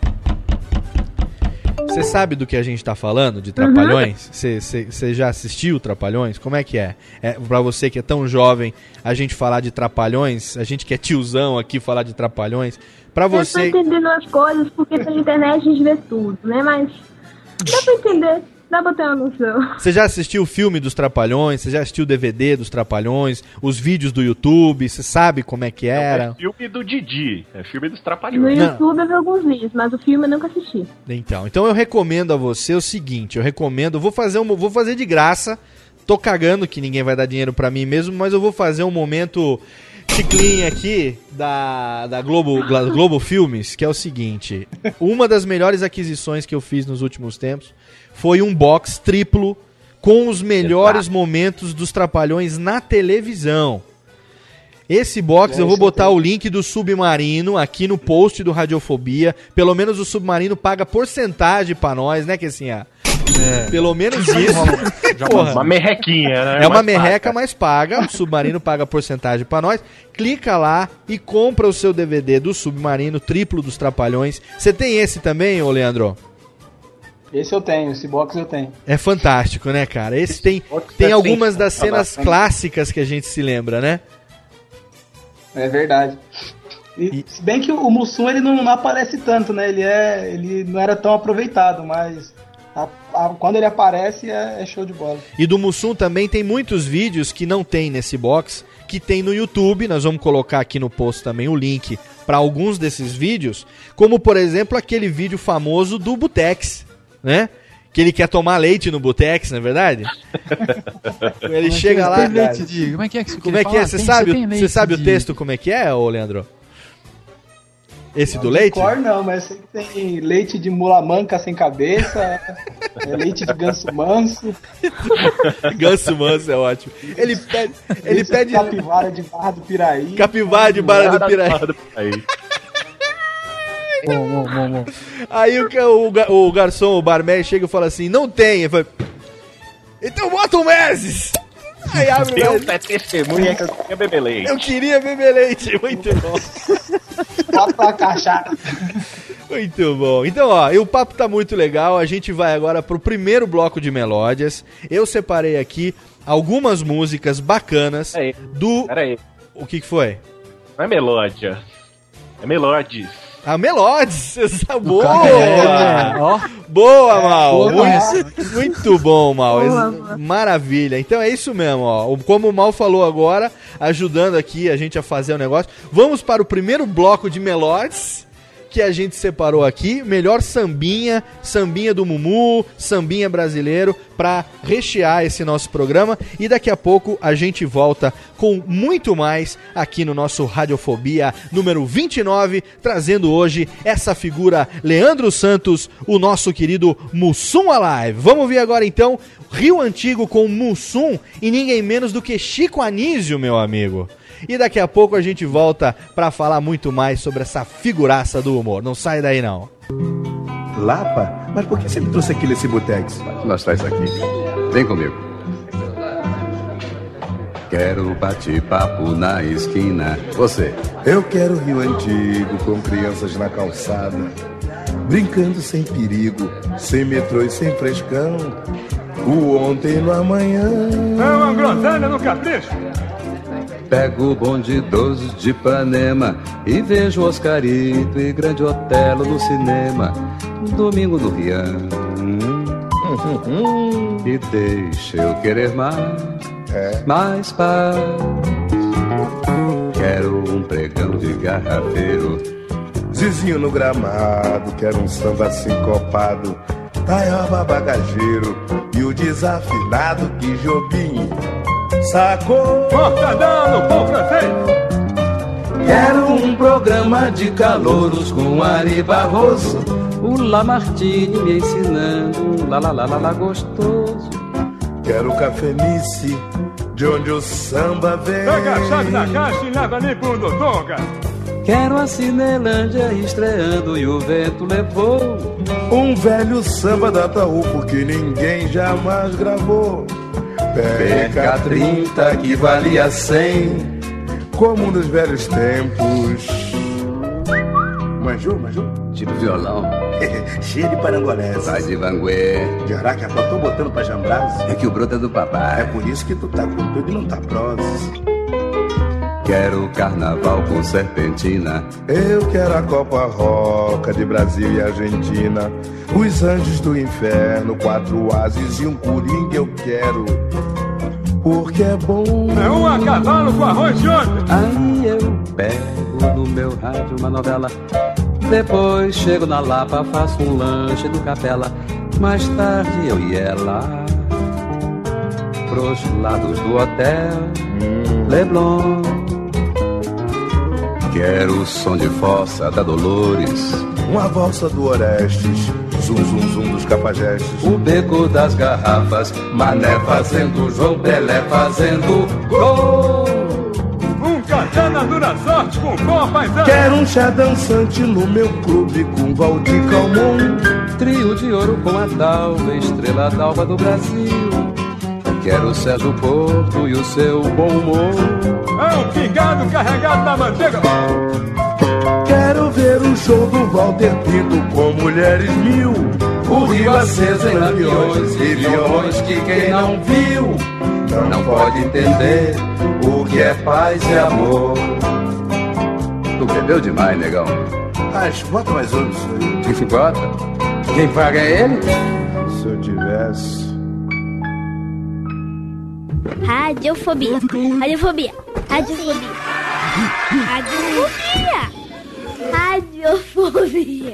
Você sabe do que a gente tá falando, de Trapalhões? Você já assistiu Trapalhões? Como é que é? Pra você que é tão jovem, a gente falar de Trapalhões, a gente que é tiozão aqui falar de Trapalhões, pra você... Eu tô entendendo as coisas, porque pela internet a gente vê tudo, né? Mas dá pra entender, dá pra ter uma noção. Você já assistiu o filme dos Trapalhões? Você já assistiu o DVD dos Trapalhões? Os vídeos do YouTube? Você sabe como é que era? É filme do Didi, é filme dos Trapalhões. No YouTube eu vi alguns vídeos, mas o filme eu nunca assisti. Então eu recomendo a você o seguinte, vou fazer de graça, tô cagando que ninguém vai dar dinheiro pra mim mesmo, mas eu vou fazer um momento chiclinho aqui da Globo Filmes, que é o seguinte, uma das melhores aquisições que eu fiz nos últimos tempos foi um box triplo com os melhores momentos dos Trapalhões na televisão. Esse box eu vou botar o link do Submarino aqui no post do Radiofobia. Pelo menos o Submarino paga porcentagem pra nós, né, Kessinha? Pelo menos isso. Porra. Uma merrequinha, né? É uma merreca, mas paga. O Submarino paga porcentagem pra nós. Clica lá e compra o seu DVD do Submarino, triplo dos Trapalhões. Você tem esse também, ô Leandro? Esse eu tenho, esse box eu tenho. É fantástico, né, cara? Esse tem algumas das cenas clássicas que a gente se lembra, né? É verdade. E se bem que o Mussum ele não aparece tanto, né? Ele não era tão aproveitado, mas quando ele aparece é show de bola. E do Mussum também tem muitos vídeos que não tem nesse box, que tem no YouTube. Nós vamos colocar aqui no post também o link para alguns desses vídeos, como por exemplo aquele vídeo famoso do Butex, né? Que ele quer tomar leite no Butex, não é verdade? Ele chega lá... Como é que é que Como é que é? Você sabe o texto como é que é, ô Leandro? Esse do leite? Não, não, mas sei que tem leite de mula manca sem cabeça, leite de ganso manso. Ganso manso é ótimo. Ele pede capivara de Barra do Piraí. Capivara de Barra do Piraí. Bom. Aí o garçom, o barman, chega e fala assim, não tem. Fala, então bota um Meses. Aí abre o Deus é testemunha que eu queria beber leite. Eu queria beber leite, muito bom. Bota uma cachaça. Muito bom. Então, ó, o papo tá muito legal. A gente vai agora pro primeiro bloco de melódias. Eu separei aqui algumas músicas bacanas do... Peraí. O que foi? Não é melódia. É melodies. A Melodies, essa boa! Boa, Mal! Muito bom, Mal. Maravilha. Então é isso mesmo, ó. Como o Mal falou agora, ajudando aqui a gente a fazer o negócio. Vamos para o primeiro bloco de Melodies que a gente separou aqui. Melhor sambinha, sambinha do Mumu, sambinha brasileiro, pra rechear esse nosso programa. E daqui a pouco a gente volta com muito mais aqui no nosso Radiofobia número 29, trazendo hoje essa figura Leandro Santos, o nosso querido Mussum Alive. Vamos ver agora então Rio Antigo com Mussum e ninguém menos do que Chico Anísio, meu amigo. E daqui a pouco a gente volta pra falar muito mais sobre essa figuraça do humor. Não sai daí, não. Lapa? Mas por que você me trouxe aqui nesse botex? Nós traz aqui. Vem comigo. Quero bate-papo na esquina. Você? Eu quero Rio Antigo, com crianças na calçada, brincando sem perigo, sem metrô e sem frescão. O ontem no amanhã. É uma groselha no capricho. Pego o bonde 12 de Ipanema e vejo Oscarito e Grande Otelo no cinema. Domingo no Rian. E deixa eu querer mais, mais paz. Quero um pregão de garrafeiro, Zizinho no gramado, quero um samba sincopado, taioba bagageiro e o desafinado que Jobim sacou. Mortadão no pão francês. Quero um programa de calouros com Ari Barroso, o Lamartine me ensinando lá gostoso. Quero cafenice, de onde o samba vem. Pega a chave da caixa e leva ali pro Dodonga. Quero a Cinelândia estreando e o vento levou um velho samba da Taú, porque ninguém jamais gravou. Pega 30 que valia 100, como nos velhos tempos. Manjou? Tira o violão. Cheio de parangolés. Vai de vanguê. De araca, eu tô botando pra jambrás. É que o broto é do papai. É por isso que tu tá com tudo e não tá proses. Quero carnaval com serpentina. Eu quero a Copa Roca de Brasil e Argentina. Os anjos do inferno, 4 ases e um coringa eu quero, porque é bom. É um a cavalo com arroz de ontem. Aí eu pego no meu rádio uma novela. Depois chego na Lapa, faço um lanche no Capela. Mais tarde eu ia lá pros lados do hotel Leblon. Quero o som de fossa da Dolores, uma valsa do Orestes, zum zum zum dos Capajestes, o beco das garrafas, Mané fazendo, João Pelé fazendo gol. Um katana dura sorte com boa paisana. Quero um chá dançante no meu clube com Valdir Calmon, trio de ouro com a Dalva, estrela d'alva do Brasil. Quero o Sérgio Porto e o seu bom humor. É um pingado carregado na manteiga. Quero ver o show do Walter Pinto com mulheres 1000. O rio aceso em lampiões e violões que quem não viu não pode entender o que é paz e amor. Tu bebeu demais, negão. Mas bota mais um isso aí. Que bota? Quem paga é ele? Se eu tivesse. Radiofobia. Radiofobia. Radiofobia. Radiofobia. Radiofobia.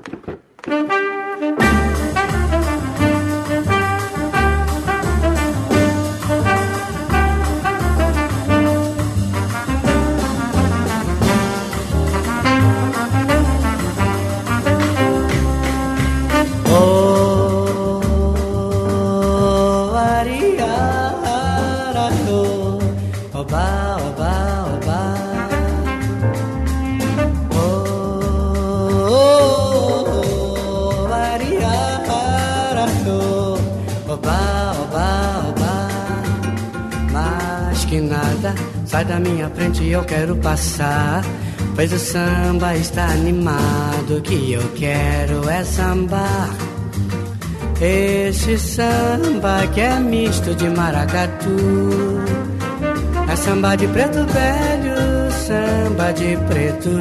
Sai da minha frente, eu quero passar, pois o samba está animado. O que eu quero é sambar. Esse samba que é misto de maracatu, é samba de preto velho, samba de preto,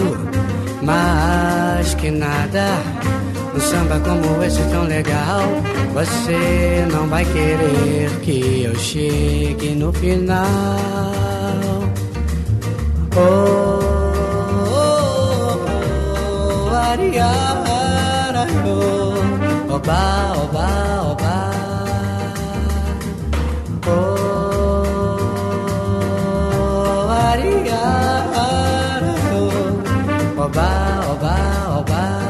mas que nada. Um samba como esse tão legal, você não vai querer que eu chegue no final. Oh, oh, oh, oh, ariara, oh, oba, oba, oba. Oh, ariara, oh, oba, oba, oba.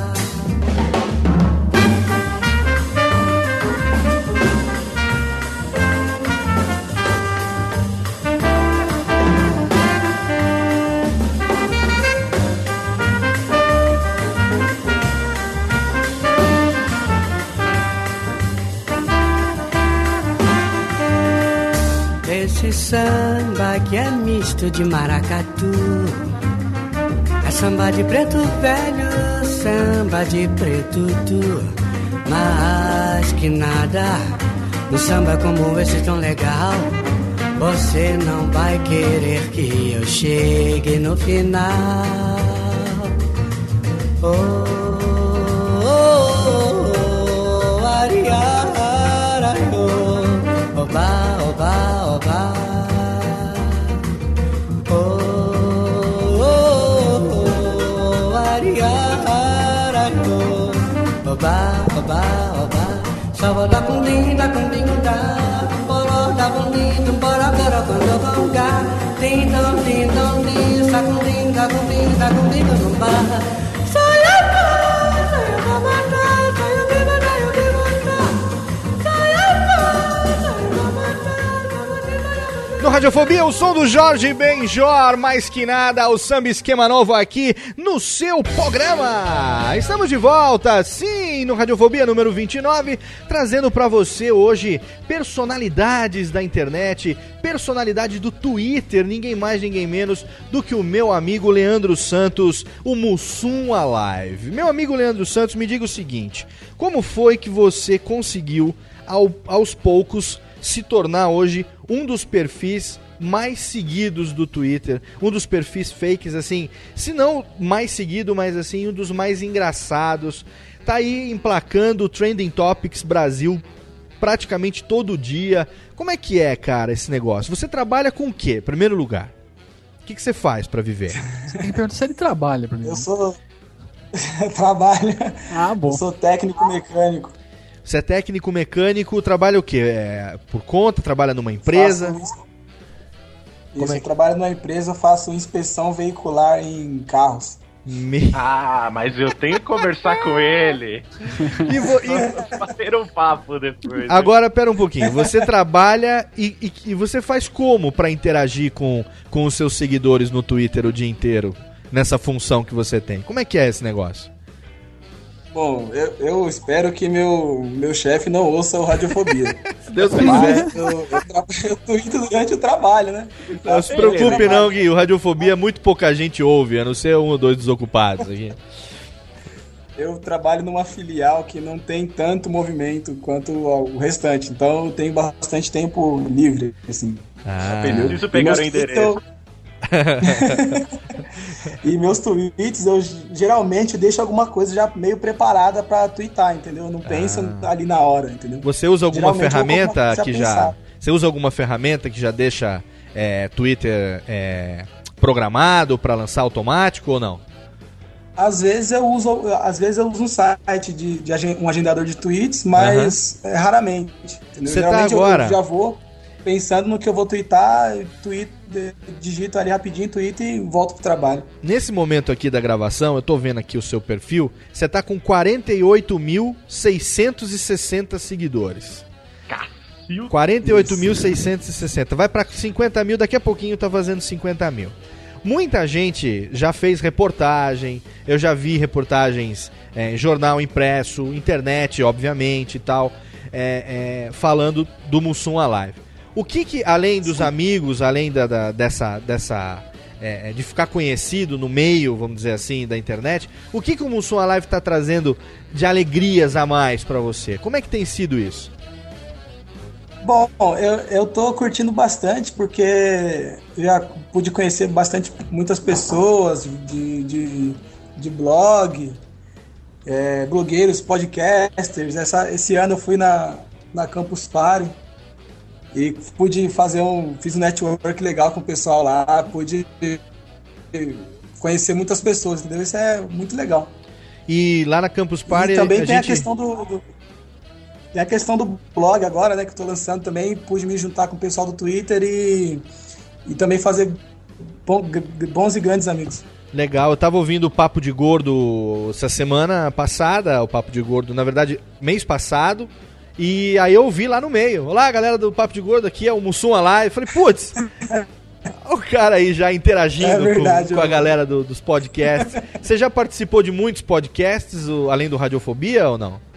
Esse samba que é misto de maracatu, é samba de preto velho, samba de preto mas que nada. Um samba como esse tão legal, você não vai querer que eu chegue no final. Oh, oh, oh, ariara, oh, oba, oba, oba. Oh, oh, oh, ariara, oh, oba, oba, oba. Sabada kundi da, bora da kundi, bora quando gonga. Din dom, din, sakundi da kundi, gomba. No Radiofobia, o som do Jorge Benjor, mais que nada, o samba esquema novo aqui no seu programa. Estamos de volta, sim, no Radiofobia número 29, trazendo pra você hoje personalidades da internet, personalidade do Twitter, ninguém mais, ninguém menos do que o meu amigo Leandro Santos, o Mussum Alive. Meu amigo Leandro Santos, me diga o seguinte, como foi que você conseguiu, aos poucos, se tornar hoje um dos perfis mais seguidos do Twitter, um dos perfis fakes, assim, se não mais seguido, mas assim, um dos mais engraçados, tá aí emplacando o Trending Topics Brasil praticamente todo dia. Como é que é, cara, esse negócio? Você trabalha com o quê, em primeiro lugar? O que você faz pra viver? Você tem que perguntar se ele trabalha primeiro. Eu sou... trabalho. Ah, bom. Eu sou técnico mecânico. Você é técnico mecânico, trabalha o quê? Por conta? Trabalha numa empresa? Eu trabalho numa empresa, faço inspeção veicular em carros. Ah, mas eu tenho que conversar com ele. E bater um papo depois. Agora, pera um pouquinho. Você trabalha e você faz como pra interagir com os seus seguidores no Twitter o dia inteiro? Nessa função que você tem. Como é que é esse negócio? Bom, eu espero que meu chefe não ouça o Radiofobia. Se Deus quiser. Eu tweeto durante o trabalho, né? Não se preocupe não, Gui. O Radiofobia muito pouca gente ouve, a não ser um ou dois desocupados aqui. Eu trabalho numa filial que não tem tanto movimento quanto o restante. Então eu tenho bastante tempo livre, assim. Isso pegaram o endereço. E meus tweets eu geralmente deixo alguma coisa já meio preparada pra twittar, entendeu? Eu não penso ali na hora, entendeu? Você usa alguma ferramenta que já... Você usa alguma ferramenta que já deixa Twitter programado pra lançar automático ou não? Às vezes eu uso um site de um agendador de tweets, mas raramente, entendeu? Você geralmente tá agora... eu já vou pensando no que eu vou twittar, digito ali rapidinho, tweet e volto pro trabalho. Nesse momento aqui da gravação, eu tô vendo aqui o seu perfil, você tá com 48.660 seguidores. 48.660. Vai pra 50 mil, daqui a pouquinho tá fazendo 50 mil. Muita gente já fez reportagem, eu já vi reportagens em jornal impresso, internet, obviamente e tal, falando do Mussum Alive. O que além dos amigos, além dessa de ficar conhecido no meio, vamos dizer assim, da internet, o que o Mussum Alive tá trazendo de alegrias a mais pra você? Como é que tem sido isso? Bom, eu tô curtindo bastante porque já pude conhecer muitas pessoas de blog, blogueiros, podcasters. Esse ano eu fui na Campus Party e fiz um network legal com o pessoal lá, pude conhecer muitas pessoas, entendeu? Isso é muito legal. E lá na Campus Party... E também tem a questão Tem a questão do blog agora, né, que eu tô lançando também. Pude me juntar com o pessoal do Twitter e também fazer bons e grandes amigos. Legal, eu tava ouvindo o Papo de Gordo essa semana passada, o Papo de Gordo, na verdade, mês passado, e aí eu ouvi lá no meio. Olá, galera do Papo de Gordo, aqui é o Mussum lá. Eu falei, putz, o cara aí já interagindo com a galera dos podcasts. Você já participou de muitos podcasts, além do Radiofobia, ou não?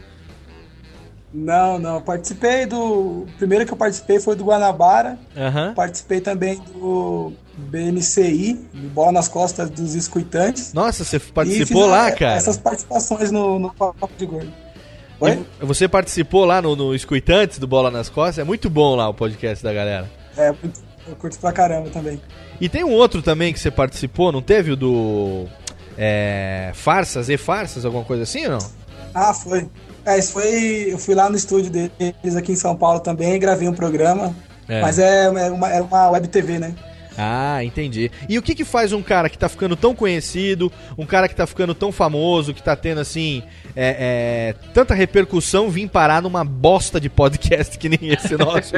Não, participei o primeiro que eu participei foi do Guanabara. Participei também do BNCI, do Bola nas Costas dos Escutantes. Nossa, você participou lá, cara? Essas participações no Papo de Gordo. Oi? Você participou lá no Escutantes do Bola nas Costas? É muito bom lá o podcast da galera. Eu curto pra caramba também. E tem um outro também que você participou, não teve? O do Farsas, E-Farsas, alguma coisa assim ou não? Ah, foi. Isso foi. Eu fui lá no estúdio deles aqui em São Paulo também, gravei um programa. Mas é uma web TV, né? Ah, entendi. E o que faz um cara que tá ficando tão conhecido, um cara que tá ficando tão famoso, que tá tendo assim tanta repercussão, vir parar numa bosta de podcast que nem esse nosso?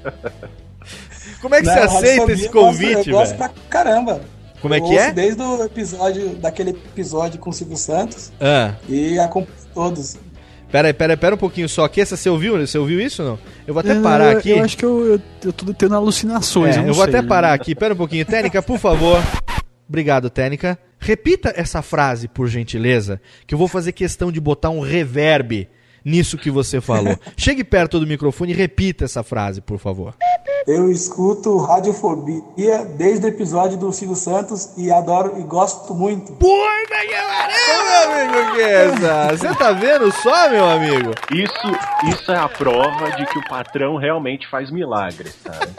Como é que você aceita esse convite, velho? Eu gosto pra caramba. Como é que é? Desde o daquele episódio com o Silvio Santos. E acompanho todos. Pera um pouquinho só aqui. Você ouviu isso ou não? Eu vou até parar aqui. Eu acho que eu tô tendo alucinações. Eu vou até parar aqui. Pera um pouquinho. Técnica, por favor. Obrigado, Técnica. Repita essa frase, por gentileza, que eu vou fazer questão de botar um reverb nisso que você falou. Chegue perto do microfone e repita essa frase, por favor. Eu escuto Radiofobia desde o episódio do Silvio Santos e adoro e gosto muito. Puta que pariu, meu amigo Guessa! Você tá vendo só, meu amigo? Isso é a prova de que o patrão realmente faz milagres, cara.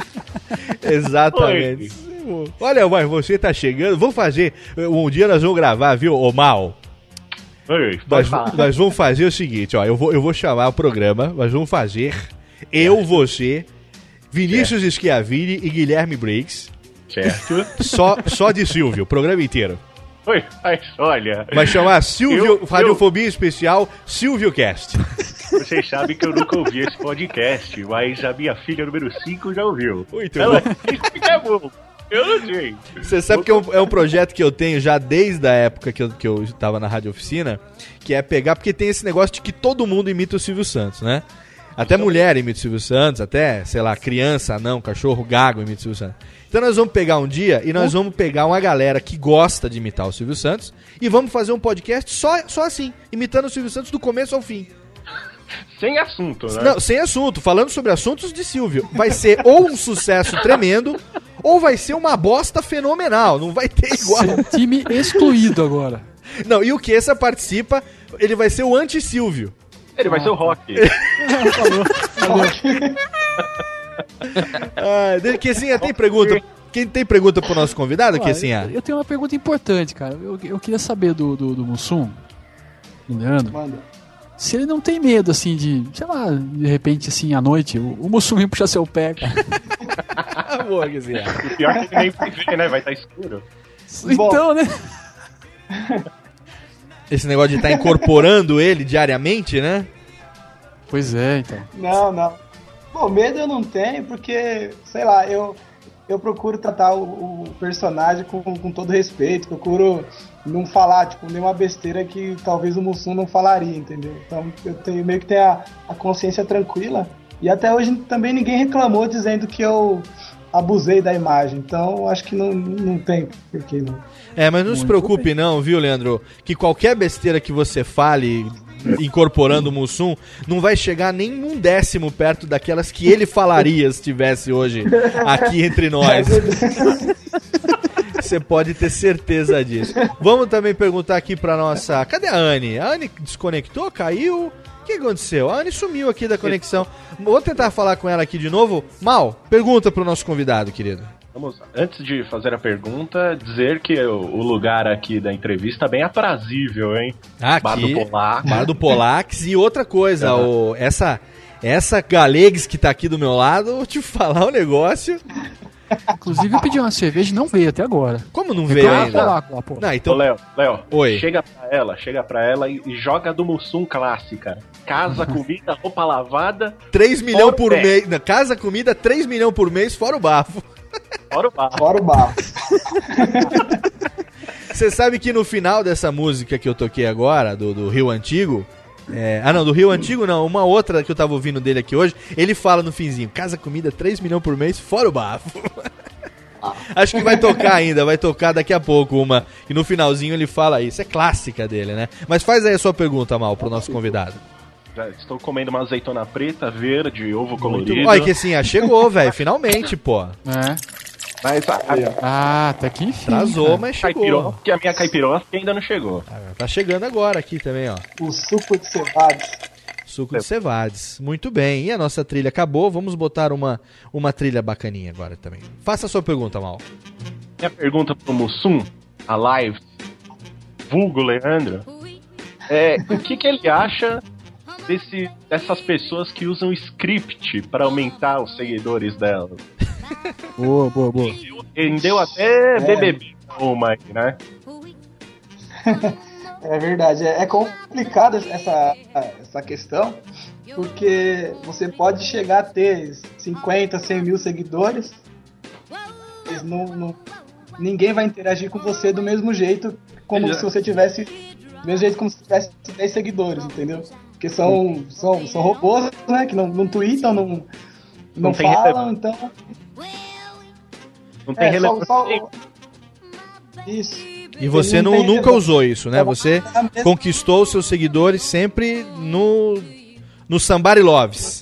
Exatamente. Oi. Olha, mas você tá chegando. Vamos fazer. Um dia nós vamos gravar, viu, ô Mal? Oi, nós vamos fazer o seguinte, ó. Eu vou chamar o programa. Nós vamos fazer você, Vinícius Schiavini e Guilherme Briggs. Certo. Só de Silvio, o programa inteiro. Oi, mas olha... Vai chamar Radiofobia Especial Silvio Cast. Vocês sabem que eu nunca ouvi esse podcast, mas a minha filha número 5 já ouviu. Muito ela disse que é bom. Eu não sei. Você sabe que é um projeto que eu tenho já desde a época que eu estava na Rádio Oficina, que é pegar, porque tem esse negócio de que todo mundo imita o Silvio Santos, né? Até mulher imita o Silvio Santos, até, sei lá, criança, não, cachorro, gago imita o Silvio Santos. Então nós vamos pegar um dia e nós vamos pegar uma galera que gosta de imitar o Silvio Santos e vamos fazer um podcast só assim, imitando o Silvio Santos do começo ao fim. Sem assunto, né? Não, sem assunto, falando sobre assuntos de Silvio. Vai ser ou um sucesso tremendo, ou vai ser uma bosta fenomenal. Não vai ter igual. Time excluído agora. Não, e o Kessa participa, ele vai ser o anti-Silvio. Ele vai ser o Rock. Falou. Kessinha, tem pergunta? Quem tem pergunta pro nosso convidado, Kessinha? Eu tenho uma pergunta importante, cara. Eu queria saber do Mussum, Leandro. Manda. Se ele não tem medo, assim, de, sei lá, de repente, assim, à noite, o Mussum vem puxar seu pé, cara. Boa, Kessinha. O pior é que ele nem vai ver, né? Vai estar escuro. Então, né? Esse negócio de estar incorporando ele diariamente, né? Pois é, então. Não. Bom, medo eu não tenho, porque, sei lá, eu procuro tratar o personagem com todo respeito, procuro não falar, tipo, nenhuma besteira que talvez o Mussum não falaria, entendeu? Então eu meio que tenho a consciência tranquila, e até hoje também ninguém reclamou dizendo que eu abusei da imagem, então acho que não tem porquê, não. Mas não se preocupe não, viu, Leandro? Que qualquer besteira que você fale incorporando o Mussum não vai chegar nem um décimo perto daquelas que ele falaria se estivesse hoje aqui entre nós. Você pode ter certeza disso. Vamos também perguntar aqui pra nossa... Cadê a Anne? A Anne desconectou? Caiu? O que aconteceu? A Anne sumiu aqui da conexão. Vou tentar falar com ela aqui de novo. Mal, pergunta pro nosso convidado, querido. Vamos, antes de fazer a pergunta, dizer que o lugar aqui da entrevista é bem aprazível, hein? Aqui, Bar do Polax. Bar do Polax. E outra coisa, essa Galegues que tá aqui do meu lado, vou te falar um negócio. Inclusive eu pedi uma cerveja e não veio até agora. Como não veio ainda? Lá, pô. Não, então... Ô, Léo, oi. Chega pra ela e joga do Mussum clássica. Casa, comida, roupa lavada. 3 milhões por mês. Casa, comida, 3 milhões por mês, fora o bafo. Fora o bafo. Você sabe que no final dessa música que eu toquei agora, do Rio Antigo... do Rio Antigo não, uma outra que eu tava ouvindo dele aqui hoje, ele fala no finzinho, casa, comida, 3 milhões por mês, fora o bafo. Acho que vai tocar ainda, vai tocar daqui a pouco uma, e no finalzinho ele fala isso, é clássica dele, né? Mas faz aí a sua pergunta, Mal, pro nosso convidado. Já estou comendo uma azeitona preta, verde, ovo colorido. Olha que assim, chegou, velho, finalmente, pô. Mas até que enfim. Atrasou, mas chegou. Porque a minha caipirosca ainda não chegou. Tá chegando agora aqui também, ó. O suco de cevades. Suco de cevades. Muito bem. E a nossa trilha acabou. Vamos botar uma trilha bacaninha agora também. Faça a sua pergunta, Mal. Minha pergunta pro Mussum, a live, vulgo Leandro, o que ele acha dessas pessoas que usam script para aumentar os seguidores dela? Boa. Rendeu até BBB uma aí, né? É verdade, é complicado essa questão, porque você pode chegar a ter 50, 100 mil seguidores, mas ninguém vai interagir com você do mesmo jeito como se você tivesse, do mesmo jeito como se tivesse 10 seguidores, entendeu? Porque são robôs, né, que não tweetam, não falam, então... Não tem relevância. Isso. E você nunca usou isso, né? Você conquistou os seus seguidores sempre no Somebody Loves.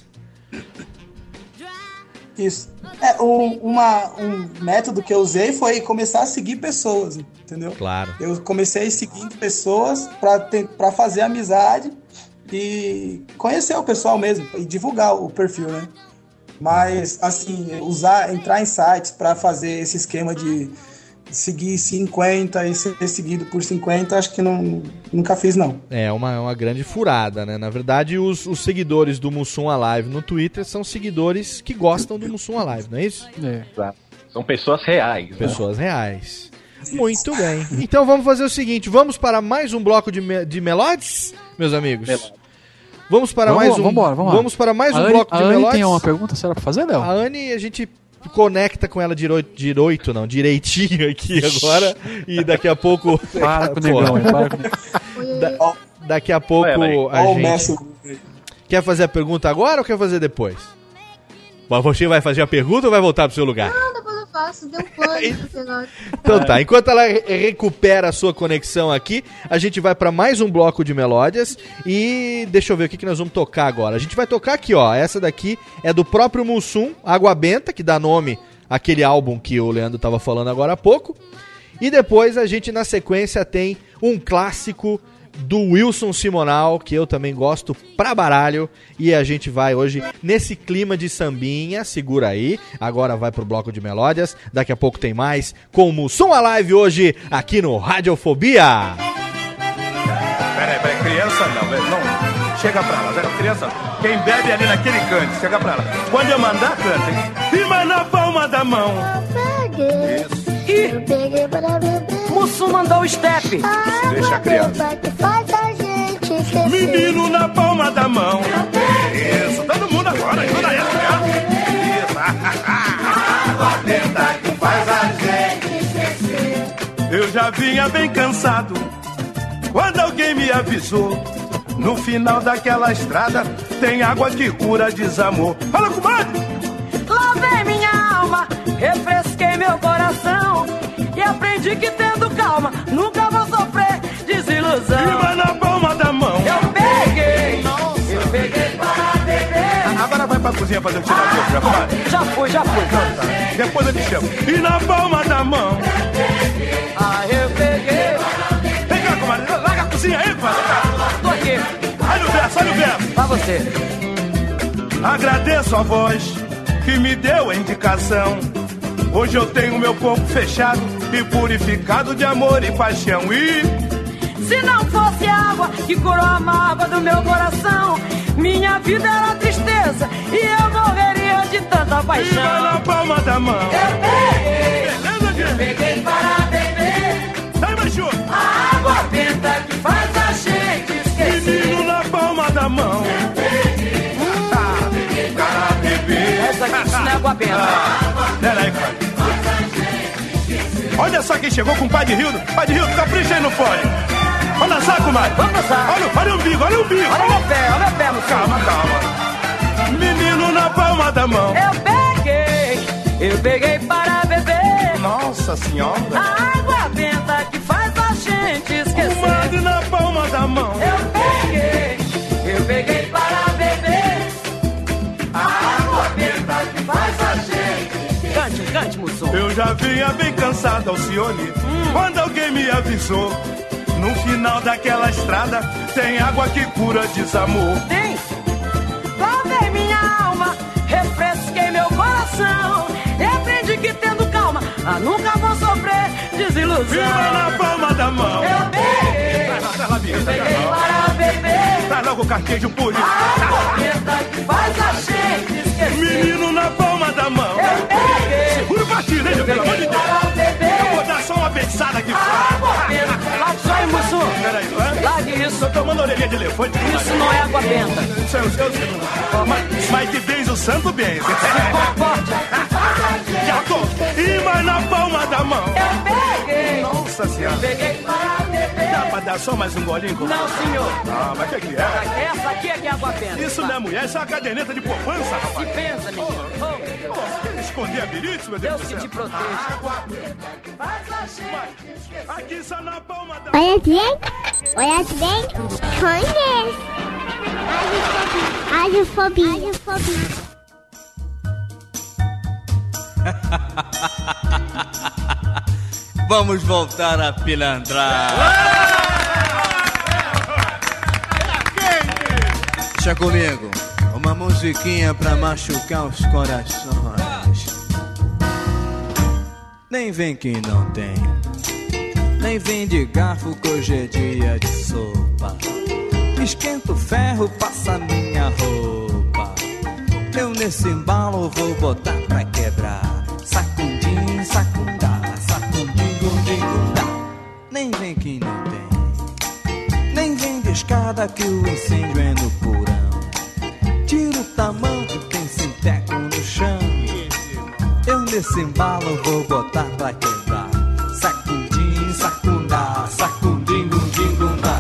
Isso. Um método que eu usei foi começar a seguir pessoas, entendeu? Claro. Eu comecei seguindo pessoas pra fazer amizade e conhecer o pessoal mesmo e divulgar o perfil, né? Mas, assim, entrar em sites para fazer esse esquema de seguir 50 e ser seguido por 50, acho que nunca fiz, não. É uma grande furada, né? Na verdade, os seguidores do Mussum Alive no Twitter são seguidores que gostam do Mussum Alive, não é isso? São pessoas reais. Pessoas reais. Muito bem. Então vamos fazer o seguinte, vamos para mais um bloco de melodies, meus amigos? Vamos para mais um bloco de melodies. A Anne tem uma pergunta, será pra fazer, Léo? A Anne, a gente conecta com ela direitinho aqui agora. E daqui a pouco... Para com o negão, para com o negão. Daqui a pouco a gente... Quer fazer a pergunta agora ou quer fazer depois? Mas você vai fazer a pergunta ou vai voltar pro seu lugar? Não, depois eu faço, deu um plano. Então tá, enquanto ela recupera a sua conexão aqui, a gente vai pra mais um bloco de melódias e deixa eu ver o que nós vamos tocar agora. A gente vai tocar aqui, ó, essa daqui é do próprio Mussum, Água Benta, que dá nome àquele álbum que o Leandro tava falando agora há pouco. E depois a gente, na sequência, tem um clássico do Wilson Simonal, que eu também gosto pra baralho, e a gente vai hoje nesse clima de sambinha, segura aí, agora vai pro bloco de melódias, daqui a pouco tem mais com o Mussum Alive hoje, aqui no Radiofobia. Peraí, criança não, chega pra lá, velho, criança, quem bebe ali naquele canto, chega pra lá, quando eu mandar, canta, hein? Firma na palma da mão. Eu peguei para beber. Mussum mandou o step. Deixa a criança. Que faz a gente esquecer. Menino na palma da mão. Isso, todo mundo agora, ajuda aí, isso. Água benta que faz a gente esquecer. Eu já vinha bem cansado quando alguém me avisou. No final daquela estrada tem água que cura desamor. Fala, comadre! Lavei minha alma, refresquei meu coração e aprendi que tendo calma nunca vou sofrer desilusão. Firma na palma da mão. Eu peguei para beber. Agora vai pra cozinha fazer o tirador, já vai? Já fui. Depois eu te chamo. E na palma da mão. Eu peguei. Vem cá, comadre, larga a cozinha aí, pai. Tô aqui. Olha o verso. você. Agradeço a voz que me deu a indicação. Hoje eu tenho meu corpo fechado e purificado de amor e paixão. E se não fosse a água que curou a mágoa do meu coração, minha vida era tristeza e eu morreria de tanta paixão. Viva na palma da mão. Eu peguei para beber. Sai, macho. A água benta que faz a gente esquecer. Menino na palma da mão. Eu peguei para beber. Essa aqui isso não é água benta. Peraí, pai. Olha só quem chegou com o Padre Rildo. Padre Rildo, capricha aí no fone. Vamos dançar, comadre. Vamos dançar. Olha o umbigo, olha o umbigo. Olha meu pé, moço. Calma, calma. Menino na palma da mão. Eu peguei para beber. Nossa senhora. A água benta que faz a gente esquecer. Comadre na palma da mão. Eu peguei para beber. A água benta que faz a gente esquecer. Cante, moço. Eu já vinha bem cansado, Alcione, quando alguém me avisou. No final daquela estrada tem água que cura desamor. Tem. Lavei minha alma, refresquei meu coração. E aprendi que tendo calma, nunca vou sofrer desilusão. Viva na palma da mão. Eu peguei para beber. Traz logo o carquejo por isso. A água benta que faz a gente esquecer. Menino na palma da mão. Segura o batileiro, pelo amor de Deus. Eu vou dar só uma pensada aqui fora. Largue isso aí, moço. Peraí, largue isso. Tô tomando orelhinha de elefante. Isso não é água benta. Isso é o seu. Mas que bens o santo bem. Já tô. E mais na palma da mão. Eu peguei. Nossa senhora. Eu peguei para beber. Dá pra dar só mais um golinho? Não, senhor. Ah, mas o que é? Essa aqui é que é água benta. Isso não é mulher, isso é uma caderneta de poupança, rapaz. Se pensa, menino. Esconder a birite, meu Deus do céu. Deus que te proteja. Aqui só na palma da... Olha direito, conhece. Radiofobia. Vamos voltar a pilantrar. Deixa comigo, uma musiquinha pra machucar os corações. Nem vem que não tem, nem vem de garfo que hoje é dia de sopa. Esquenta o ferro, passa minha roupa. Eu nesse embalo vou botar pra quebrar. Sacundim, sacundá, sacundim, gundim, gundá. Nem vem que não tem, nem vem de escada que o incêndio é no porão. Tira o tamanho, tem sinteco no chão. Eu nesse embalo vou botar pra quebrar. Sacundim, sacundá, sacundim, gundim, gundá.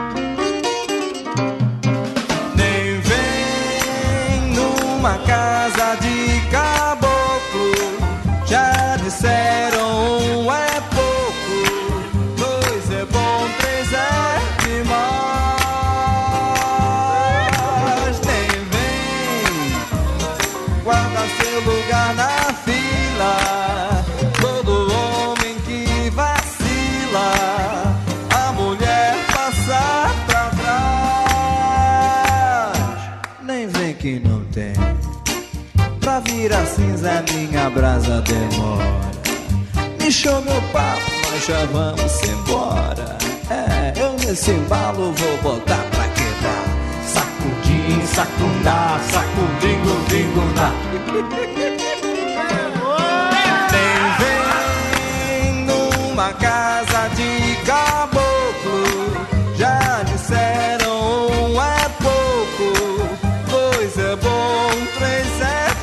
Nem vem numa casa de caboclo. Já disseram um é pouco, dois é bom, três é demais. Nem vem guarda seu lugar na fila. Todo homem que vacila, a mulher passa pra trás. Nem vem que não tem, pra virar cinza minha brasa demora. Encheu meu papo, nós já vamos embora. Eu nesse embalo vou botar pra quebrar. Sacudim, sacundá, sacundim, gundim, gundá. Nem vem numa casa de caboclo. Já disseram um é pouco, dois é bom, três é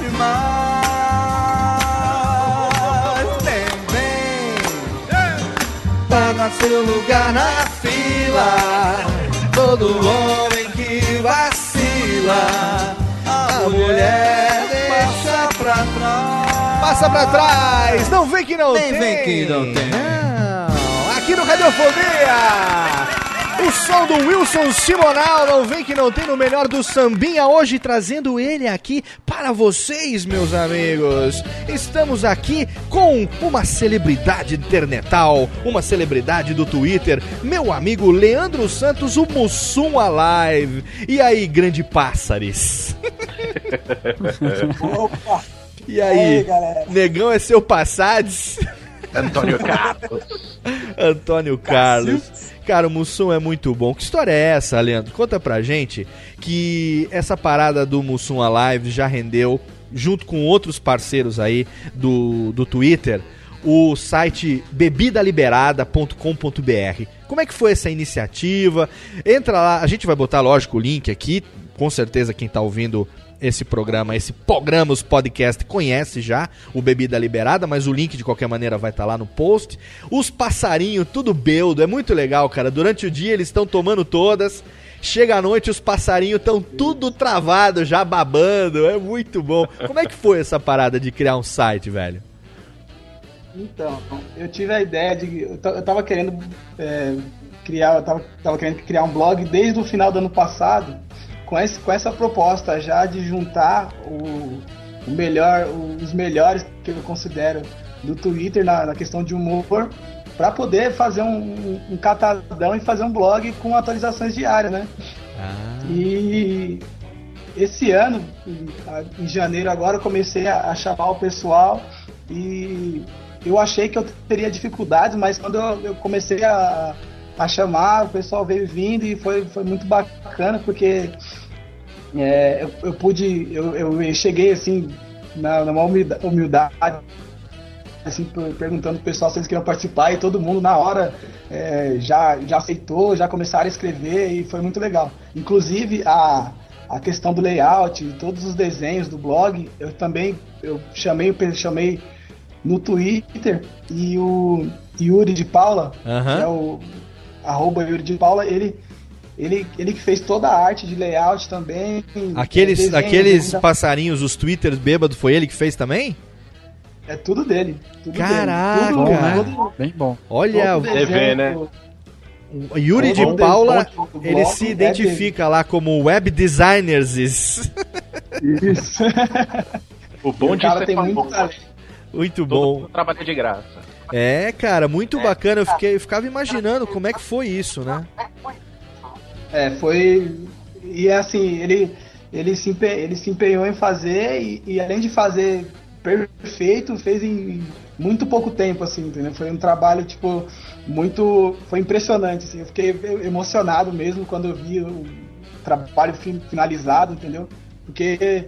demais. Nem vem pega seu lugar na fila. Todo homem que vacila, a mulher deixa pra trás. Passa pra trás, não vem que não Nem tem. vem que não tem. Não. Aqui no Radiofobia, O som do Wilson Simonal, não vem que não tem no melhor do sambinha, hoje trazendo ele aqui para vocês, meus amigos. Estamos aqui com uma celebridade internetal, uma celebridade do Twitter, meu amigo Leandro Santos, o Mussum Alive. E aí, grande pássares? Opa! E aí, negão é seu Passades? Antônio Carlos. Antônio Carlos. Cara, o Mussum é muito bom. Que história é essa, Leandro? Conta pra gente que essa parada do Mussum Alive já rendeu, junto com outros parceiros aí do Twitter, o site bebidaliberada.com.br. Como é que foi essa iniciativa? Entra lá, a gente vai botar, lógico, o link aqui. Com certeza quem tá ouvindo esse programa, os podcast, conhece já o Bebida Liberada, mas o link de qualquer maneira vai estar lá no post. Os passarinhos, tudo beldo, é muito legal, cara. Durante o dia eles estão tomando todas, chega à noite os passarinhos estão tudo travado, já babando, é muito bom. Como é que foi essa parada de criar um site, velho? Então, eu tive a ideia de... Eu tava querendo criar um blog desde o final do ano passado, com essa proposta já de juntar os melhores que eu considero do Twitter na questão de humor, para poder fazer um catadão e fazer um blog com atualizações diárias, né? E esse ano, em janeiro agora, eu comecei a chamar o pessoal e eu achei que eu teria dificuldades, mas quando eu comecei a chamar, o pessoal veio vindo e foi muito bacana, porque eu cheguei assim na maior humildade, assim, perguntando pro pessoal se eles queriam participar, e todo mundo na hora já aceitou, já começaram a escrever, e foi muito legal. Inclusive a questão do layout, todos os desenhos do blog, eu chamei no Twitter, e o Yuri de Paula, que é o @Yuri de Paula, ele que fez toda a arte de layout também. Aqueles passarinhos, os twitters bêbados, foi ele que fez também? É tudo dele. Caraca! Bom, né? Bem bom. Olha, o TV, né? O Yuri de Paula, ele se identifica lá como web designers. Isso. O bom de ser tem muito talento. Muito bom. Trabalho de graça. É, cara, muito bacana. Eu ficava imaginando como é que foi isso, né? Foi... E assim, ele se empenhou em fazer e além de fazer perfeito, fez em muito pouco tempo, assim, entendeu? Foi um trabalho, tipo, foi impressionante, assim. Eu fiquei emocionado mesmo quando eu vi o trabalho finalizado, entendeu? Porque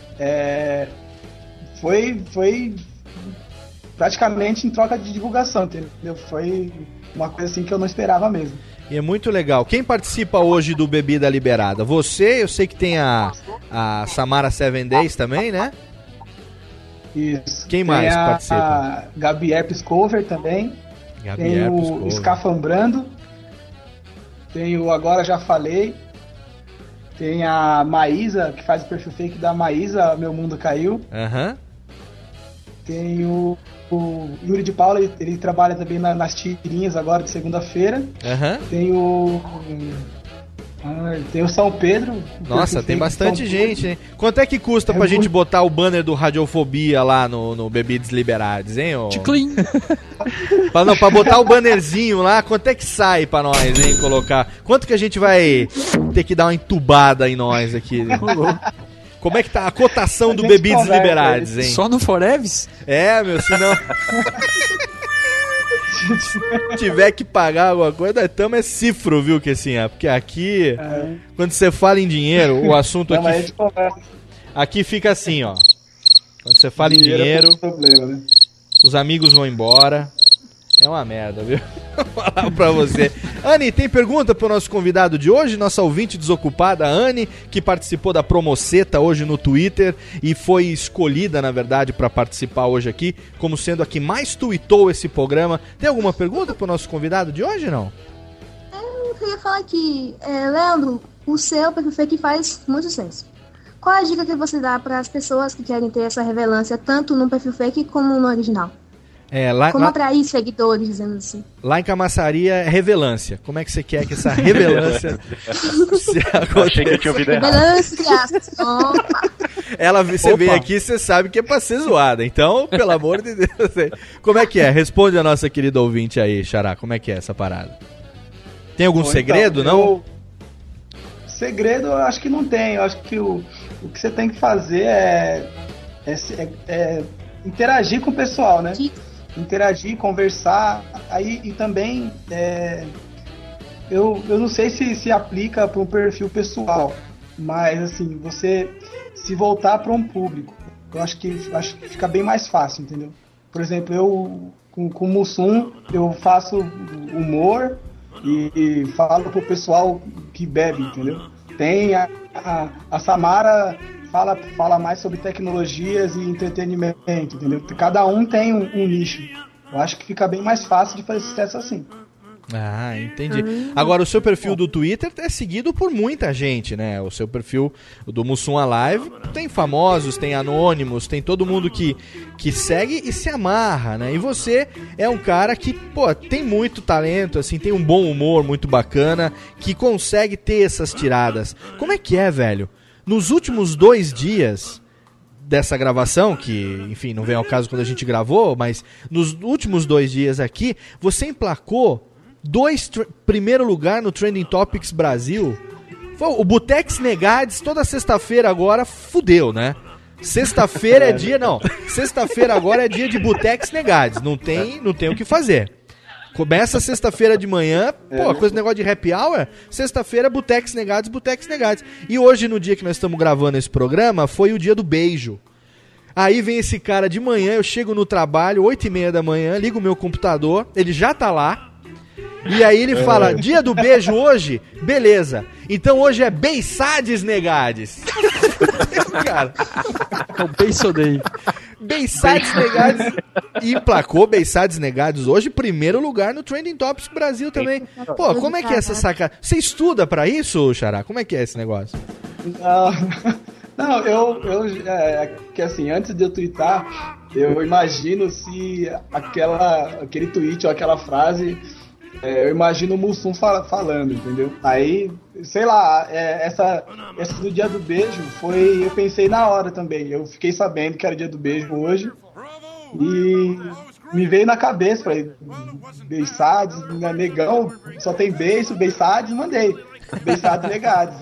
foi praticamente em troca de divulgação, entendeu? Foi uma coisa assim que eu não esperava mesmo. E é muito legal. Quem participa hoje do Bebida Liberada? Você, eu sei que tem a Samara 7 Days também, né? Isso. Quem mais participa? A Gabi Piscover também. Tem o Escafambrando. Tem o Agora Já Falei. Tem a Maísa, que faz o perfil fake da Maísa, Meu Mundo Caiu. Tem o Yuri de Paula, ele trabalha também nas tirinhas agora de segunda-feira. Tem o São Pedro. Nossa, tem bastante gente, hein? Quanto é que custa pra gente botar o banner do Radiofobia lá no Bebidas Liberadas, hein? Ticlin. Pra botar o bannerzinho lá, quanto é que sai pra nós, hein? Colocar. Quanto que a gente vai ter que dar uma entubada em nós aqui? Como é que tá a cotação do Bebidas Liberadas, hein? Só no Foreves? Meu, senão... Se tiver que pagar alguma coisa, nós estamos cifro, viu, que assim, porque aqui, quando você fala em dinheiro, o assunto aqui fica assim, ó. Quando você fala em dinheiro, os amigos vão embora. É uma merda, viu? Vou falar pra você. Anne, tem pergunta pro nosso convidado de hoje? Nossa ouvinte desocupada, Anne, que participou da Promoceta hoje no Twitter e foi escolhida, na verdade, pra participar hoje aqui, como sendo a que mais tweetou esse programa. Tem alguma pergunta pro nosso convidado de hoje, não? Eu queria falar aqui, Leandro, o seu perfil fake faz muito sucesso. Qual a dica que você dá para as pessoas que querem ter essa relevância tanto no perfil fake como no original? Como atrair seguidores, dizendo assim. Lá em Camaçaria é revelância. Como é que você quer que essa revelância se aconteça? Achei que eu tinha ouvido errado. Revelância! Opa! Você vem aqui, você sabe que é pra ser zoada. Então, pelo amor de Deus. Como é que é? Responde a nossa querida ouvinte aí, Xará. Como é que é essa parada? Tem algum segredo, não? Segredo eu acho que não tem. Eu acho que o que você tem que fazer é interagir com o pessoal, né? Interagir, conversar, aí e também eu não sei se aplica para um perfil pessoal, mas assim, você se voltar para um público, eu acho que fica bem mais fácil, entendeu? Por exemplo, eu com o Mussum, eu faço humor e falo pro pessoal que bebe, entendeu? Tem a Samara fala mais sobre tecnologias e entretenimento, entendeu? Cada um tem um nicho. Eu acho que fica bem mais fácil de fazer sucesso assim. Ah, entendi. Agora, o seu perfil do Twitter é seguido por muita gente, né? O seu perfil do Mussum Alive tem famosos, tem anônimos, tem todo mundo que segue e se amarra, né? E você é um cara que, tem muito talento, assim, tem um bom humor muito bacana, que consegue ter essas tiradas. Como é que é, velho? Nos últimos 2 dias dessa gravação, que, enfim, não vem ao caso quando a gente gravou, mas nos últimos 2 dias aqui, você emplacou 2 primeiro lugar no Trending Topics Brasil. O Botex Negades, toda sexta-feira agora, fudeu, né? Sexta-feira é dia... Não, sexta-feira agora é dia de Botex Negades. Não tem o que fazer. Começa sexta-feira de manhã, coisa do negócio de happy hour, sexta-feira, Botex Negados. E hoje, no dia que nós estamos gravando esse programa, foi o dia do beijo. Aí vem esse cara de manhã, eu chego no trabalho, 8h30 da manhã, ligo o meu computador, ele já tá lá, e aí ele fala, dia do beijo hoje? Beleza. Então hoje é Beiçades Negades. Cara, é o Beiço Day. Beiçades Negades. E emplacou Beiçades Negades hoje, primeiro lugar no Trending Topics Brasil também. Pô, como é que é essa sacada? Você estuda pra isso, Xará? Como é que é esse negócio? Não, que assim, antes de eu twittar, eu imagino se aquele tweet ou aquela frase, eu imagino o Mussum falando, entendeu? Aí, sei lá, essa do dia do beijo eu pensei na hora também. Eu fiquei sabendo que era dia do beijo hoje e me veio na cabeça, falei, Beiçades, negão, só tem beijo, Beiçades, mandei. Beiçades Negados.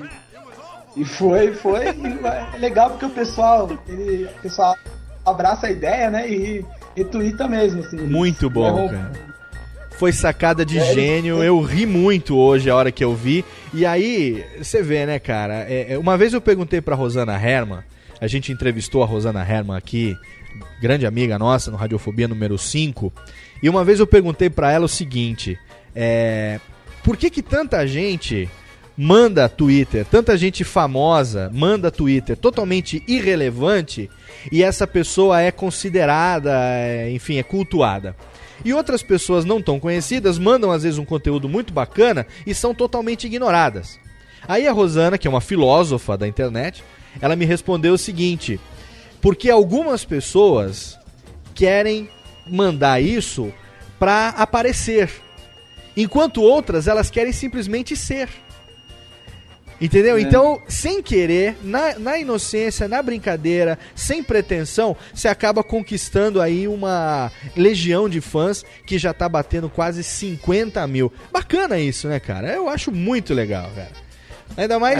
E foi legal porque o pessoal abraça a ideia, né? E retweeta mesmo, assim. Muito bom, cara. Foi sacada de gênio, eu ri muito hoje a hora que eu vi. E aí, você vê, né, cara? Uma vez eu perguntei pra Rosana Herman, a gente entrevistou a Rosana Herman aqui, grande amiga nossa no Radiofobia número 5, e uma vez eu perguntei pra ela o seguinte, por que tanta gente manda Twitter, tanta gente famosa manda Twitter totalmente irrelevante e essa pessoa é considerada, enfim, é cultuada? E outras pessoas não tão conhecidas mandam às vezes um conteúdo muito bacana e são totalmente ignoradas. Aí a Rosana, que é uma filósofa da internet, ela me respondeu o seguinte: porque algumas pessoas querem mandar isso pra aparecer, enquanto outras elas querem simplesmente ser. Entendeu? Então, sem querer, na inocência, na brincadeira, sem pretensão, você acaba conquistando aí uma legião de fãs que já tá batendo quase 50 mil. Bacana isso, né, cara? Eu acho muito legal, cara. Ainda mais...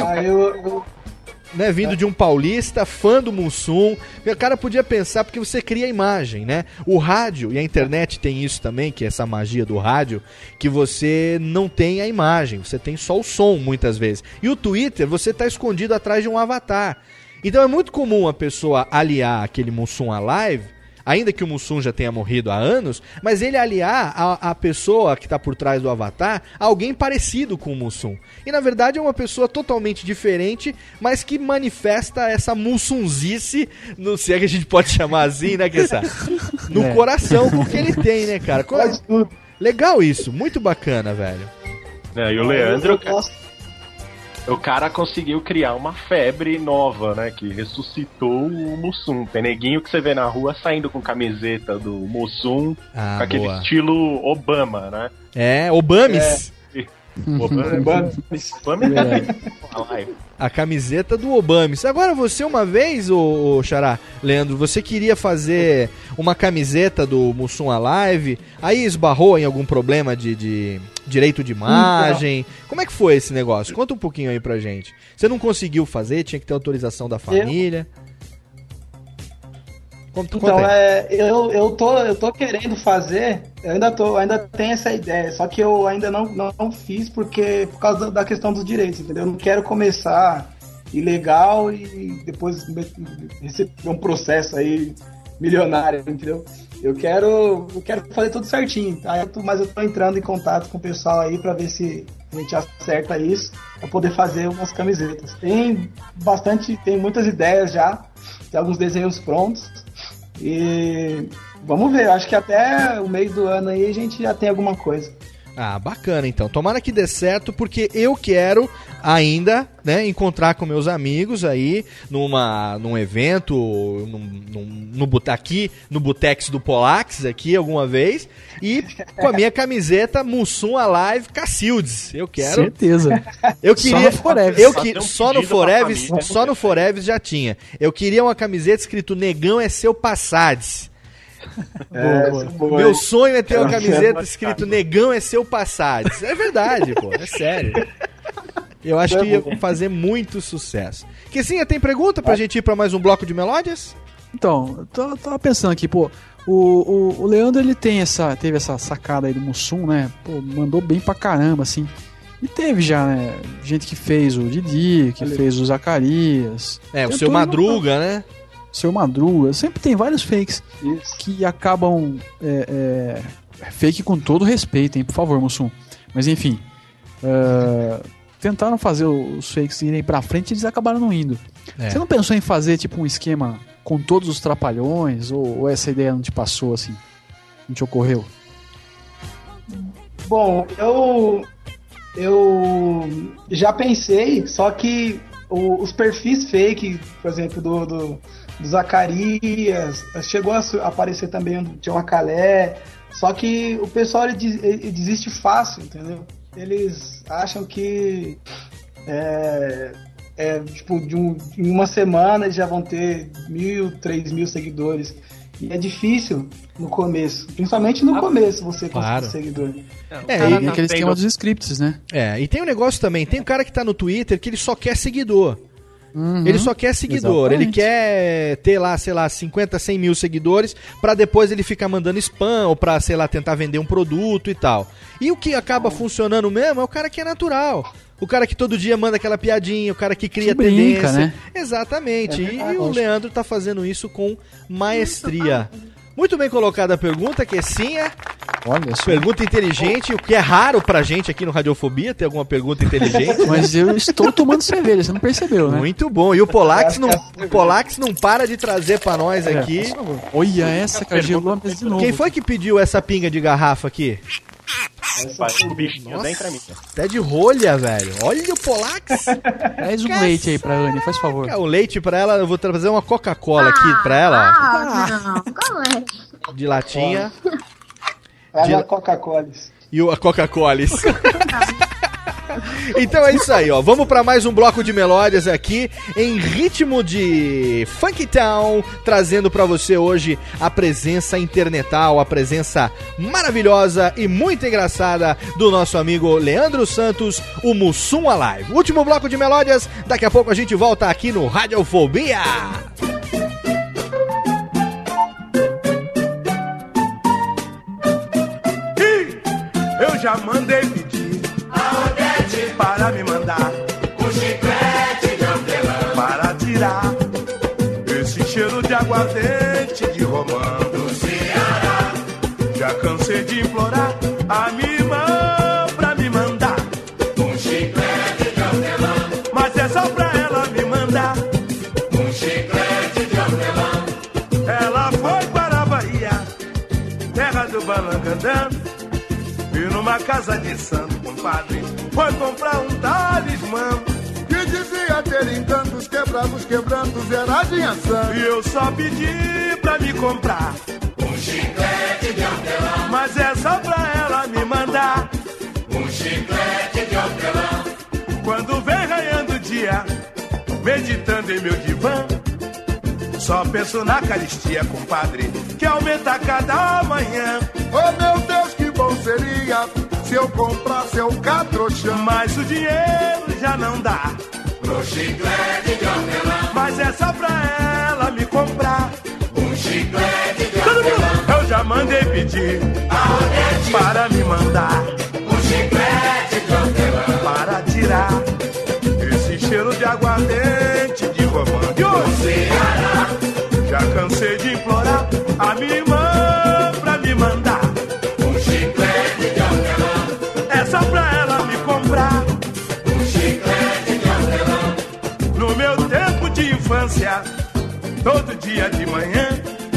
né, vindo de um paulista, fã do Mussum. O cara podia pensar, porque você cria imagem, né? O rádio e a internet tem isso também, que é essa magia do rádio, que você não tem a imagem, você tem só o som, muitas vezes. E o Twitter, você tá escondido atrás de um avatar. Então é muito comum a pessoa aliar aquele Mussum Alive, ainda que o Mussum já tenha morrido há anos, mas ele aliar a pessoa que está por trás do avatar a alguém parecido com o Mussum. E na verdade é uma pessoa totalmente diferente, mas que manifesta essa mussunzice, não sei que a gente pode chamar assim, né, Kessa? No coração com o que ele tem, né, cara? Legal isso, muito bacana, velho. E o Leandro... O cara conseguiu criar uma febre nova, né? Que ressuscitou o Mussum. Tem neguinho que você vê na rua saindo com camiseta do Mussum, com aquele estilo Obama, né? Obames. A camiseta do Obames. Agora você uma vez, ô Xará, Leandro, você queria fazer uma camiseta do Mussum Alive, aí esbarrou em algum problema de direito de imagem? Como é que foi esse negócio? Conta um pouquinho aí pra gente. Você não conseguiu fazer, tinha que ter autorização da família? Eu tô querendo fazer, eu ainda tenho essa ideia, só que eu ainda não fiz por causa da questão dos direitos, entendeu? Eu não quero começar ilegal e depois receber um processo aí milionário, entendeu? Eu quero fazer tudo certinho, tá? Mas eu tô entrando em contato com o pessoal aí pra ver se a gente acerta isso, pra poder fazer umas camisetas. Tem muitas ideias já, tem alguns desenhos prontos. E vamos ver, acho que até o meio do ano aí a gente já tem alguma coisa. Ah, bacana então. Tomara que dê certo, porque eu quero ainda, né, encontrar com meus amigos aí num evento, aqui no Botex do Polax, aqui alguma vez, e com a minha camiseta Mussum Alive Cacildes. Eu quero. Certeza. Eu queria. Só no Forever. Só no Forever já tinha. Eu queria uma camiseta escrito Negão é seu Passades. Meu sonho é ter uma camiseta escrito Negão é seu Passades. É verdade, pô, é sério. Eu acho que ia fazer muito sucesso. Quesinha, tem pergunta pra gente ir pra mais um bloco de melódias? Então, eu tava pensando aqui, pô, o Leandro, ele teve essa sacada aí do Mussum, né? Pô, mandou bem pra caramba, assim. E teve já, né, gente que fez o Didi, que fez o Zacarias. O Seu Madruga, né? Seu Madruga, sempre tem vários fakes que acabam fake com todo respeito, hein, por favor, Mussum. Mas enfim, tentaram fazer os fakes irem pra frente e eles acabaram não indo. Você não pensou em fazer tipo um esquema com todos os trapalhões, ou essa ideia não te passou assim? Não te ocorreu? Bom, eu já pensei, só que os perfis fake, por exemplo, do Zacarias, chegou a aparecer também o Tião Acalé, só que o pessoal ele desiste fácil, entendeu? Eles acham que tipo, em uma semana eles já vão ter 1.000, 3.000 seguidores. E é difícil no começo, principalmente no começo você conseguir seguidor. E aquele esquema dos scripts, né? E tem um negócio também, tem um cara que tá no Twitter que ele só quer seguidor. Ele só quer seguidor, exatamente. Ele quer ter lá, sei lá, 50, 100 mil seguidores pra depois ele ficar mandando spam ou pra, sei lá, tentar vender um produto e tal. E o que acaba funcionando mesmo é o cara que é natural. O cara que todo dia manda aquela piadinha, o cara que cria tendência. Né? Exatamente, e o Leandro tá fazendo isso com maestria. Muito bem colocada a pergunta, Quesinha. Olha só. Pergunta inteligente, o que é raro pra gente aqui no Radiofobia, ter alguma pergunta inteligente. Mas eu estou tomando cerveja, você não percebeu, né? Muito bom. E o Polax não para de trazer pra nós aqui. Olha essa, cara, gelou a mesa de novo. Quem foi que pediu essa pinga de garrafa aqui? Nossa, até de rolha, velho. Olha o Polax. Traz um leite aí pra Anne, faz favor. O leite pra ela, eu vou trazer uma Coca-Cola aqui pra ela. Não, de latinha. A Coca-Cola. E a Coca-Cola. Então é isso aí, ó. Vamos pra mais um bloco de melódias aqui em ritmo de Funk Town, trazendo pra você hoje a presença internetal, a presença maravilhosa e muito engraçada do nosso amigo Leandro Santos, o Mussum Alive. Último bloco de melódias, daqui a pouco a gente volta aqui no Radiofobia. Eu já mandei pedir a Odete para me mandar um chiclete de hortelã para tirar esse cheiro de aguardente de romã do Ceará. Já cansei de implorar a minha irmã pra me mandar um chiclete de hortelã, mas é só pra ela me mandar um chiclete de hortelã. Ela foi para a Bahia, terra do Balangandã, e numa casa de santo, compadre, foi comprar um talismã que devia ter encantos, quebrados, quebrantos, era de ação. E eu só pedi pra me comprar um chiclete de hortelã. Mas é só pra ela me mandar um chiclete de hortelã. Quando vem raiando o dia, meditando em meu divã, só penso na caristia, compadre, que aumenta a cada manhã. Oh meu Deus, que bom seria se eu comprasse o catrochão. Mas o dinheiro já não dá pro chiclete de hortelã. Mas é só pra ela me comprar um chiclete de hortelã. Eu já mandei pedir para me mandar um chiclete de hortelã. Para tirar esse cheiro de aguardente de romã. Do Ceará. Já cansei de implorar a minha irmã pra me mandar um chiclete de hortelã. É só pra ela me comprar um chiclete de hortelã. No meu tempo de infância, todo dia de manhã,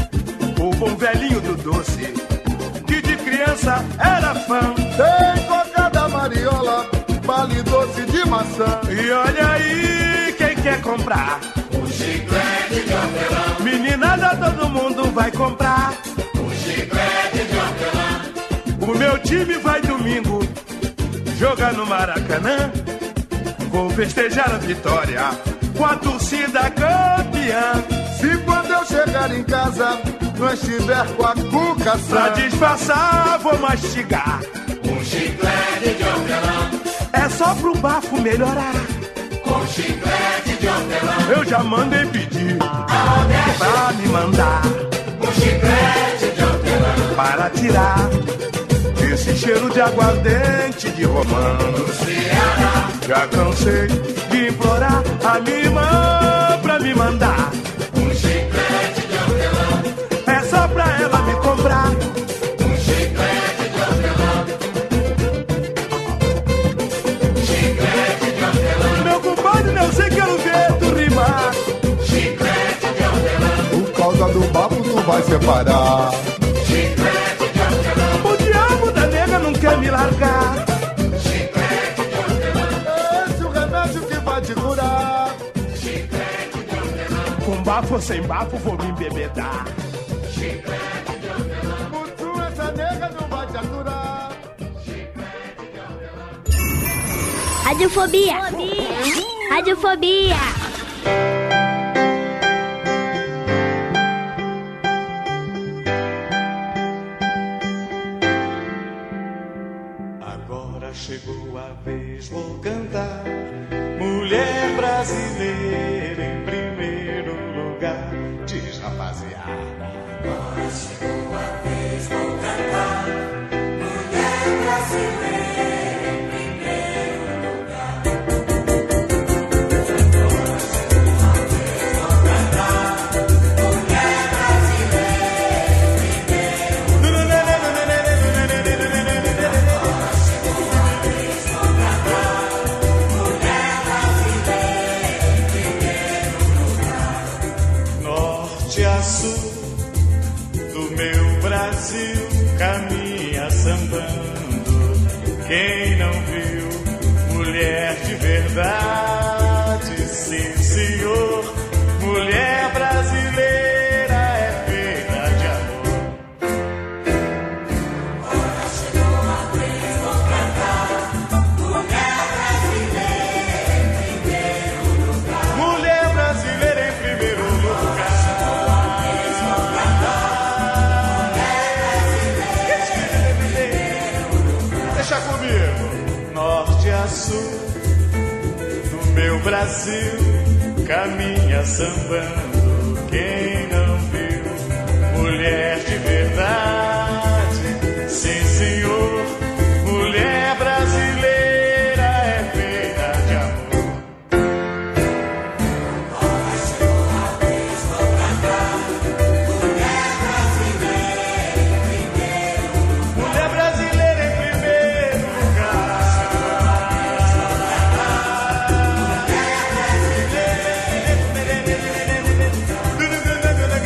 o bom velhinho do doce, que de criança era fã. Tem cocada mariola, vale doce de maçã. E olha aí quem quer comprar um chiclete de hortelã. Meninada, todo mundo vai comprar um chiclete de hortelã. O meu time vai domingo jogar no Maracanã. Vou festejar a vitória com a torcida campeã. Se quando eu chegar em casa não estiver com a cuca sã, pra disfarçar vou mastigar um chiclete de hortelã. É só pro bafo melhorar um chiclete de hortelã. Eu já mandei pedir pra me mandar um chiclete de hortelã. Para tirar esse cheiro de aguardente de romã. Do Ceará. Já cansei de implorar a minha irmã pra me mandar um chiclete de hortelã. É só pra ela me comprar um chiclete de hortelã. Chiclete de hortelã. Meu compadre, não sei, quero ver tu rimar. Chiclete de hortelã. Por causa do bafo tu vai separar. Chiclete de hortelã. O diabo da nega não quer me largar. Chiclete de hortelã. Esse é o remédio que vai te curar. Chiclete de hortelã. Com bafo ou sem bafo vou me embebedar. Chiclete de hortelã. Por tu essa nega não vai te aturar. Chiclete de hortelã. Radiofobia. Radiofobia. Agora chegou a vez, vou cantar. Mulher brasileira em primeiro lugar. Diz, rapaziada. Agora chegou a vez, vou cantar. Mulher brasileira em primeiro lugar. Agora chegou a vez, vou cantar. Mulher brasileira em primeiro lugar. Agora chegou a vez, vou cantar. Mulher brasileira em primeiro lugar. Norte a sul do meu Brasil caminha sambando. Quem não viu mulher de verdade, sim senhor, mulher brasileira é feita de amor. Agora chegou a vez, vou cantar. Mulher brasileira em primeiro lugar. Mulher brasileira em primeiro lugar. Chegou a vez, vou cantar. Mulher brasileira em primeiro lugar. Deixa comigo. Norte a sul do meu Brasil caminha sambando. Quem não viu mulher de verdade, sim senhor, mulher brasileira é feita de amor. Agora chegou a vez, vou cantar. Mulher brasileira em primeiro lugar. Mulher brasileira em primeiro lugar. Mulher brasileira em primeiro lugar.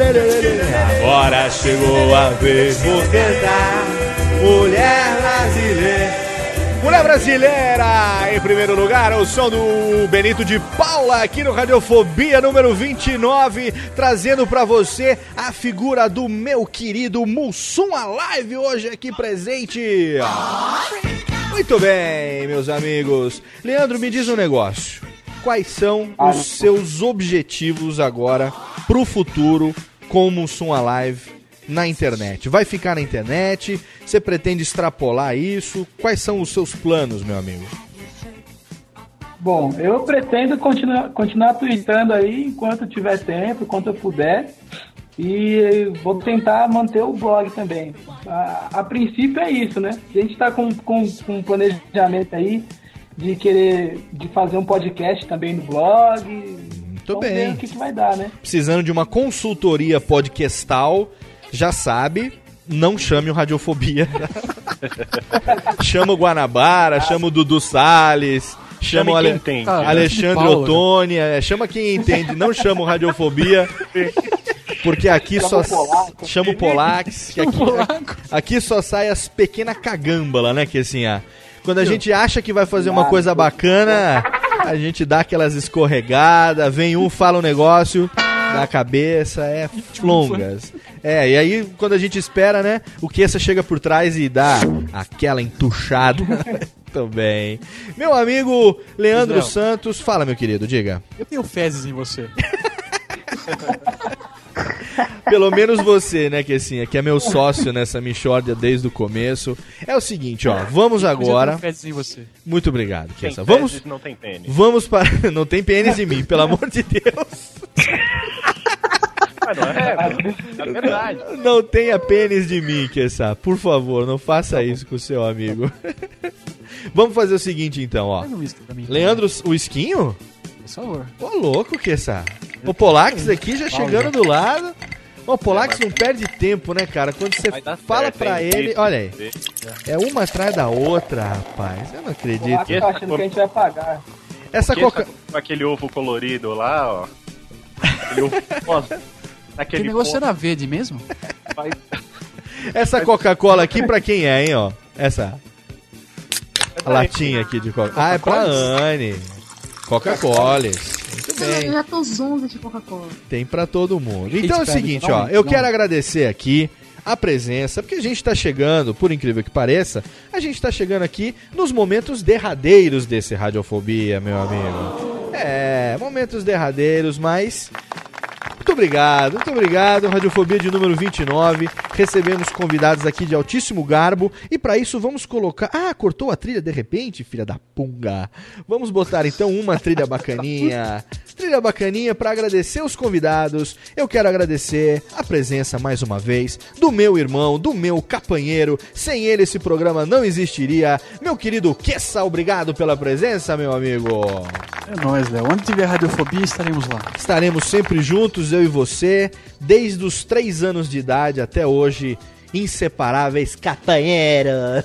Agora chegou a vez, vou cantar Mulher Brasileira. Mulher Brasileira, em primeiro lugar, o som do Benito de Paula, aqui no Radiofobia número 29, trazendo pra você a figura do meu querido Mussum Alive, hoje aqui presente. Muito bem, meus amigos. Leandro, me diz um negócio. Quais são os seus objetivos agora pro futuro com o Mussum Alive na internet? Vai ficar na internet? Você pretende extrapolar isso? Quais são os seus planos, meu amigo? Bom, eu pretendo continuar tweetando aí enquanto tiver tempo, enquanto eu puder. E vou tentar manter o blog também. A princípio é isso, né? A gente está com um planejamento aí de fazer um podcast também no blog. Muito bem. Ver o que vai dar, né? Precisando de uma consultoria podcastal, já sabe, não chame o Radiofobia. Chama o Guanabara, chama o Dudu Salles, chama o Alexandre Ottoni, chama quem entende, não chama o Radiofobia. Porque aqui só chama o Polax, que aqui só sai as pequenas cagâmbalas, né? Que assim, quando a gente acha que vai fazer uma coisa bacana, a gente dá aquelas escorregadas, vem um, fala um negócio na cabeça, longas. E aí quando a gente espera, né, o Kessa chega por trás e dá aquela entuchada. Muito bem. Meu amigo Leandro Santos, fala, meu querido, diga. Eu tenho fezes em você. Pelo menos você, né, que assim, que é meu sócio nessa Michórdia desde o começo. É o seguinte, vamos agora. Eu tenho fezes em você. Muito obrigado, Kessa. Vamos, não tem pênis. Vamos para não tem pênis em mim, pelo amor de Deus. É verdade. Não tenha pênis de mim, Kessa. Por favor, não faça isso com o seu amigo. Vamos fazer o seguinte, então, Leandro, o esquinho? Por favor. Ô, louco, Kessa. O Polax aqui já chegando do lado. O Polax não perde tempo, né, cara? Quando você fala pra ele... Olha aí. É uma atrás da outra, rapaz. Eu não acredito. Eu tô achando que a gente vai pagar. Essa coca... Aquele ovo colorido lá, ó. Aquele ovo rosa. Que negócio era verde mesmo? Essa Coca-Cola aqui pra quem é, hein, ó? Essa latinha aqui de Coca-Cola. É pra Anne. Coca-Cola. Muito bem. Eu já tô zonza de Coca-Cola. Tem pra todo mundo. Então é o seguinte, eu quero agradecer aqui a presença, porque a gente tá chegando, por incrível que pareça, a gente tá chegando aqui nos momentos derradeiros desse Radiofobia, meu amigo. Momentos derradeiros, mas... Muito obrigado, Radiofobia de número 29, recebemos convidados aqui de altíssimo garbo, e para isso vamos colocar... cortou a trilha de repente, filha da punga. Vamos botar então uma trilha bacaninha para agradecer os convidados. Eu quero agradecer a presença mais uma vez do meu irmão, do meu companheiro, sem ele esse programa não existiria, meu querido Kessa, obrigado pela presença, meu amigo. É nóis, Léo, onde tiver Radiofobia estaremos lá. Estaremos sempre juntos, eu e você, desde os 3 anos de idade até hoje, inseparáveis companheiros.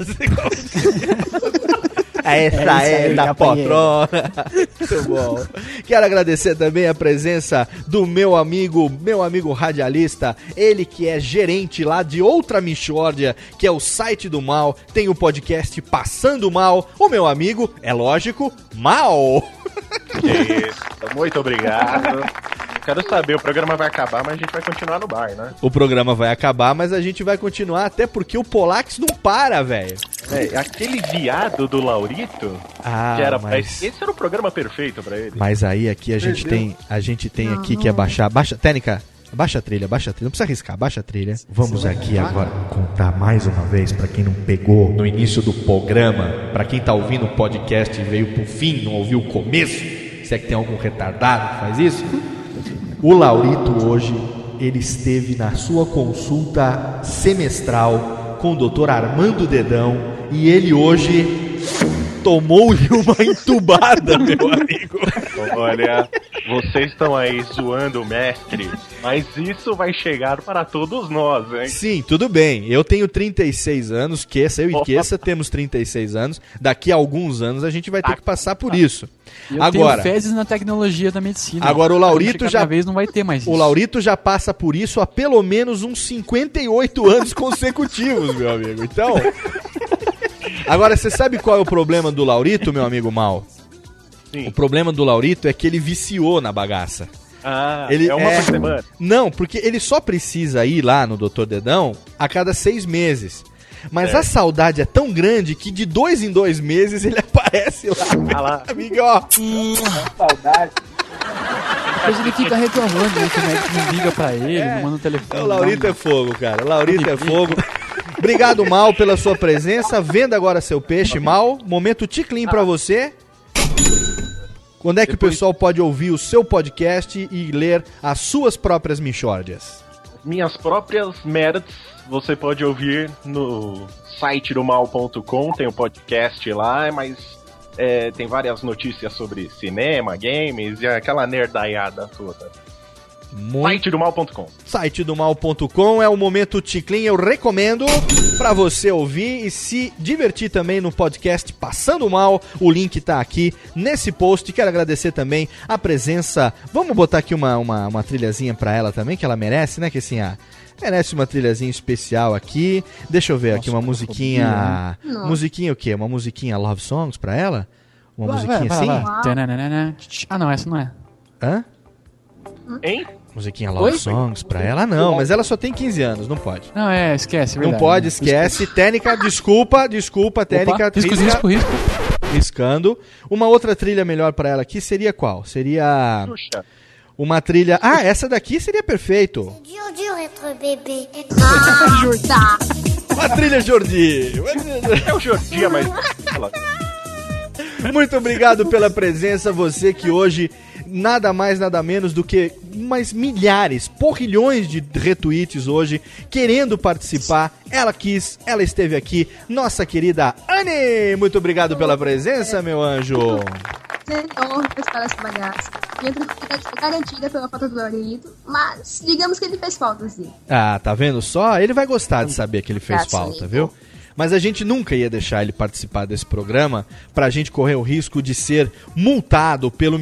Essa é da poltrona. Muito bom. Quero agradecer também a presença do meu amigo radialista, ele que é gerente lá de outra Michórdia, que é o Site do Mal, tem o podcast Passando Mal, o meu amigo, é lógico, Mal. Isso, muito obrigado. Quero saber, o programa vai acabar, mas a gente vai continuar no bar, né? O programa vai acabar, mas a gente vai continuar, até porque o Polax não para, velho. Aquele viado do Laurito, que era esse era o programa perfeito pra ele. Mas aí aqui a gente tem aqui que é baixar. Técnica, baixa a trilha, não precisa arriscar, baixa a trilha. Vamos aqui agora contar mais uma vez pra quem não pegou no início do programa, pra quem tá ouvindo o podcast e veio pro fim, não ouviu o começo. Se é que tem algum retardado que faz isso. O Laurito hoje, ele esteve na sua consulta semestral com o Dr. Armando Dedão e ele hoje tomou-lhe uma entubada, meu amigo. Olha, vocês estão aí zoando o mestre, mas isso vai chegar para todos nós, hein? Sim, tudo bem. Eu tenho 36 anos, eu e Kessa temos 36 anos. Daqui a alguns anos a gente vai ter que passar por isso. Eu tenho fezes na tecnologia da medicina. Agora o Laurito já... vez não vai ter mais isso. O Laurito já passa por isso há pelo menos uns 58 anos consecutivos, meu amigo. Então... Agora, você sabe qual é o problema do Laurito, meu amigo Mal? Sim. O problema do Laurito é que ele viciou na bagaça. Ele é uma por semana? Não, porque ele só precisa ir lá no Dr. Dedão a cada 6 meses. Mas a saudade é tão grande que de 2 em 2 meses ele aparece lá. Lá. Amigo, ó. Saudade. Depois ele fica reclamando, né, que o médico não liga pra ele, não manda o telefone. O Laurito é fogo, cara. O Laurito é fogo. Obrigado, Mal, pela sua presença. Venda agora seu peixe, Mal. Momento ticlin pra você. Quando é que o pessoal pode ouvir o seu podcast e ler as suas próprias michórdias? Minhas próprias merdas você pode ouvir no site do mal.com, tem o podcast lá, mas tem várias notícias sobre cinema, games e aquela nerdaiada toda. Sitedomal.com. Sitedomal.com é o momento ticlin, eu recomendo pra você ouvir e se divertir também no podcast Passando Mal. O link tá aqui nesse post. Quero agradecer também a presença. Vamos botar aqui uma trilhazinha pra ela também, que ela merece, né, que assim, merece uma trilhazinha especial aqui. Deixa eu ver aqui uma musiquinha. Musiquinha o quê? Uma musiquinha Love Songs pra ela? Uma musiquinha assim? Ah, não, essa não é. Hã? Hein? Musiquinha Love Songs pra ela? Não, mas ela só tem 15 anos, não pode. Não, esquece, verdade. Não pode, esquece. Técnica, desculpa, Técnica. Risco. Riscando. Uma outra trilha melhor pra ela aqui seria qual? Seria... Puxa. Uma trilha... essa daqui seria perfeito. Uma trilha Jordi. É o Jordi, mas... Muito obrigado pela presença, você que hoje... Nada mais, nada menos do que milhares, porrilhões de retweets hoje, querendo participar. Ela quis, ela esteve aqui, nossa querida Anne! Muito obrigado pela presença, meu anjo! Senhor, para essa bagaça. Minha tranquilidade foi garantida pela falta do Laurito, mas digamos que ele fez falta, sim. Tá vendo só? Ele vai gostar de saber que ele fez falta, viu? Mas a gente nunca ia deixar ele participar desse programa pra gente correr o risco de ser multado pelo...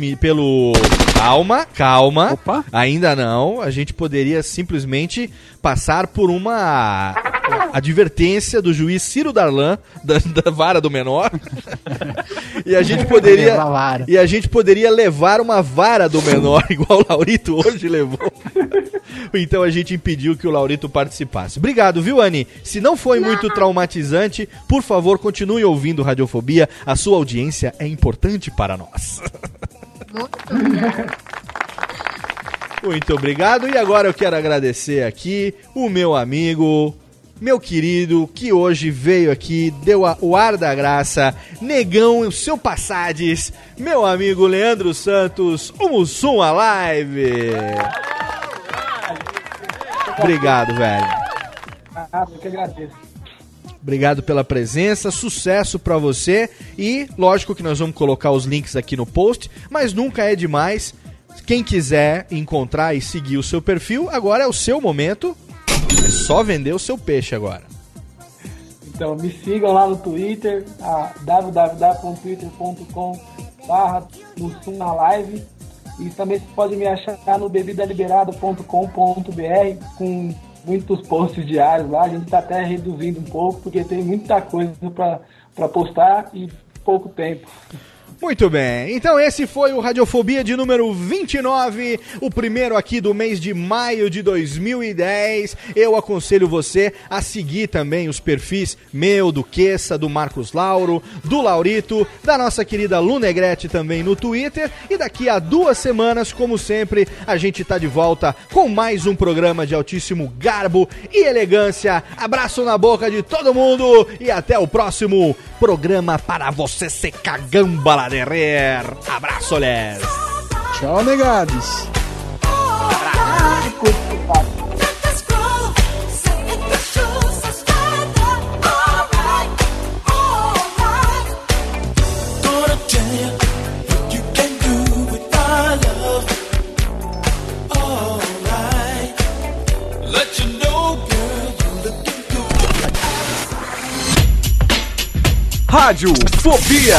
Calma. Opa. Ainda não. A gente poderia simplesmente passar por uma advertência do juiz Ciro Darlan, da vara do menor. E a gente poderia levar uma vara do menor, igual o Laurito hoje levou. Então a gente impediu que o Laurito participasse. Obrigado, viu, Anny? Se não foi muito traumatizante, por favor, continue ouvindo Radiofobia. A sua audiência é importante para nós. Muito obrigado. E agora eu quero agradecer aqui o meu amigo, meu querido, que hoje veio aqui, deu o ar da graça, negão, o seu Passades, meu amigo Leandro Santos, o Mussum Alive. Obrigado, velho. Eu que agradeço. Obrigado pela presença, sucesso pra você e lógico que nós vamos colocar os links aqui no post, mas nunca é demais. Quem quiser encontrar e seguir o seu perfil, agora é o seu momento. É só vender o seu peixe agora. Então me sigam lá no Twitter, www.twitter.com/mussumalive. E também você pode me achar no bebidaliberada.com.br com muitos posts diários lá. A gente está até reduzindo um pouco, porque tem muita coisa para postar e pouco tempo. Muito bem, então esse foi o Radiofobia de número 29, o primeiro aqui do mês de maio de 2010. Eu aconselho você a seguir também os perfis meu, do Kessa, do Marcos Lauro, do Laurito, da nossa querida Lu Negrete também no Twitter. E daqui a 2 semanas, como sempre, a gente tá de volta com mais um programa de altíssimo garbo e elegância. Abraço na boca de todo mundo e até o próximo programa para você se cagambala. Abraço, Les. Tchau, negados. Radiofobia.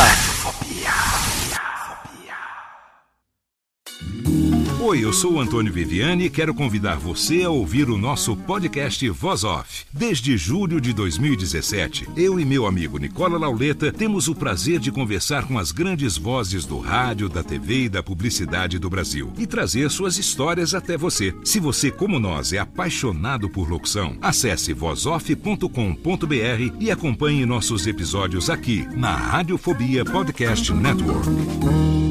Oi, eu sou o Antônio Viviani e quero convidar você a ouvir o nosso podcast Voz Off. Desde julho de 2017, eu e meu amigo Nicola Lauleta temos o prazer de conversar com as grandes vozes do rádio, da TV e da publicidade do Brasil e trazer suas histórias até você. Se você, como nós, é apaixonado por locução, acesse vozoff.com.br e acompanhe nossos episódios aqui na Radiofobia Podcast Network.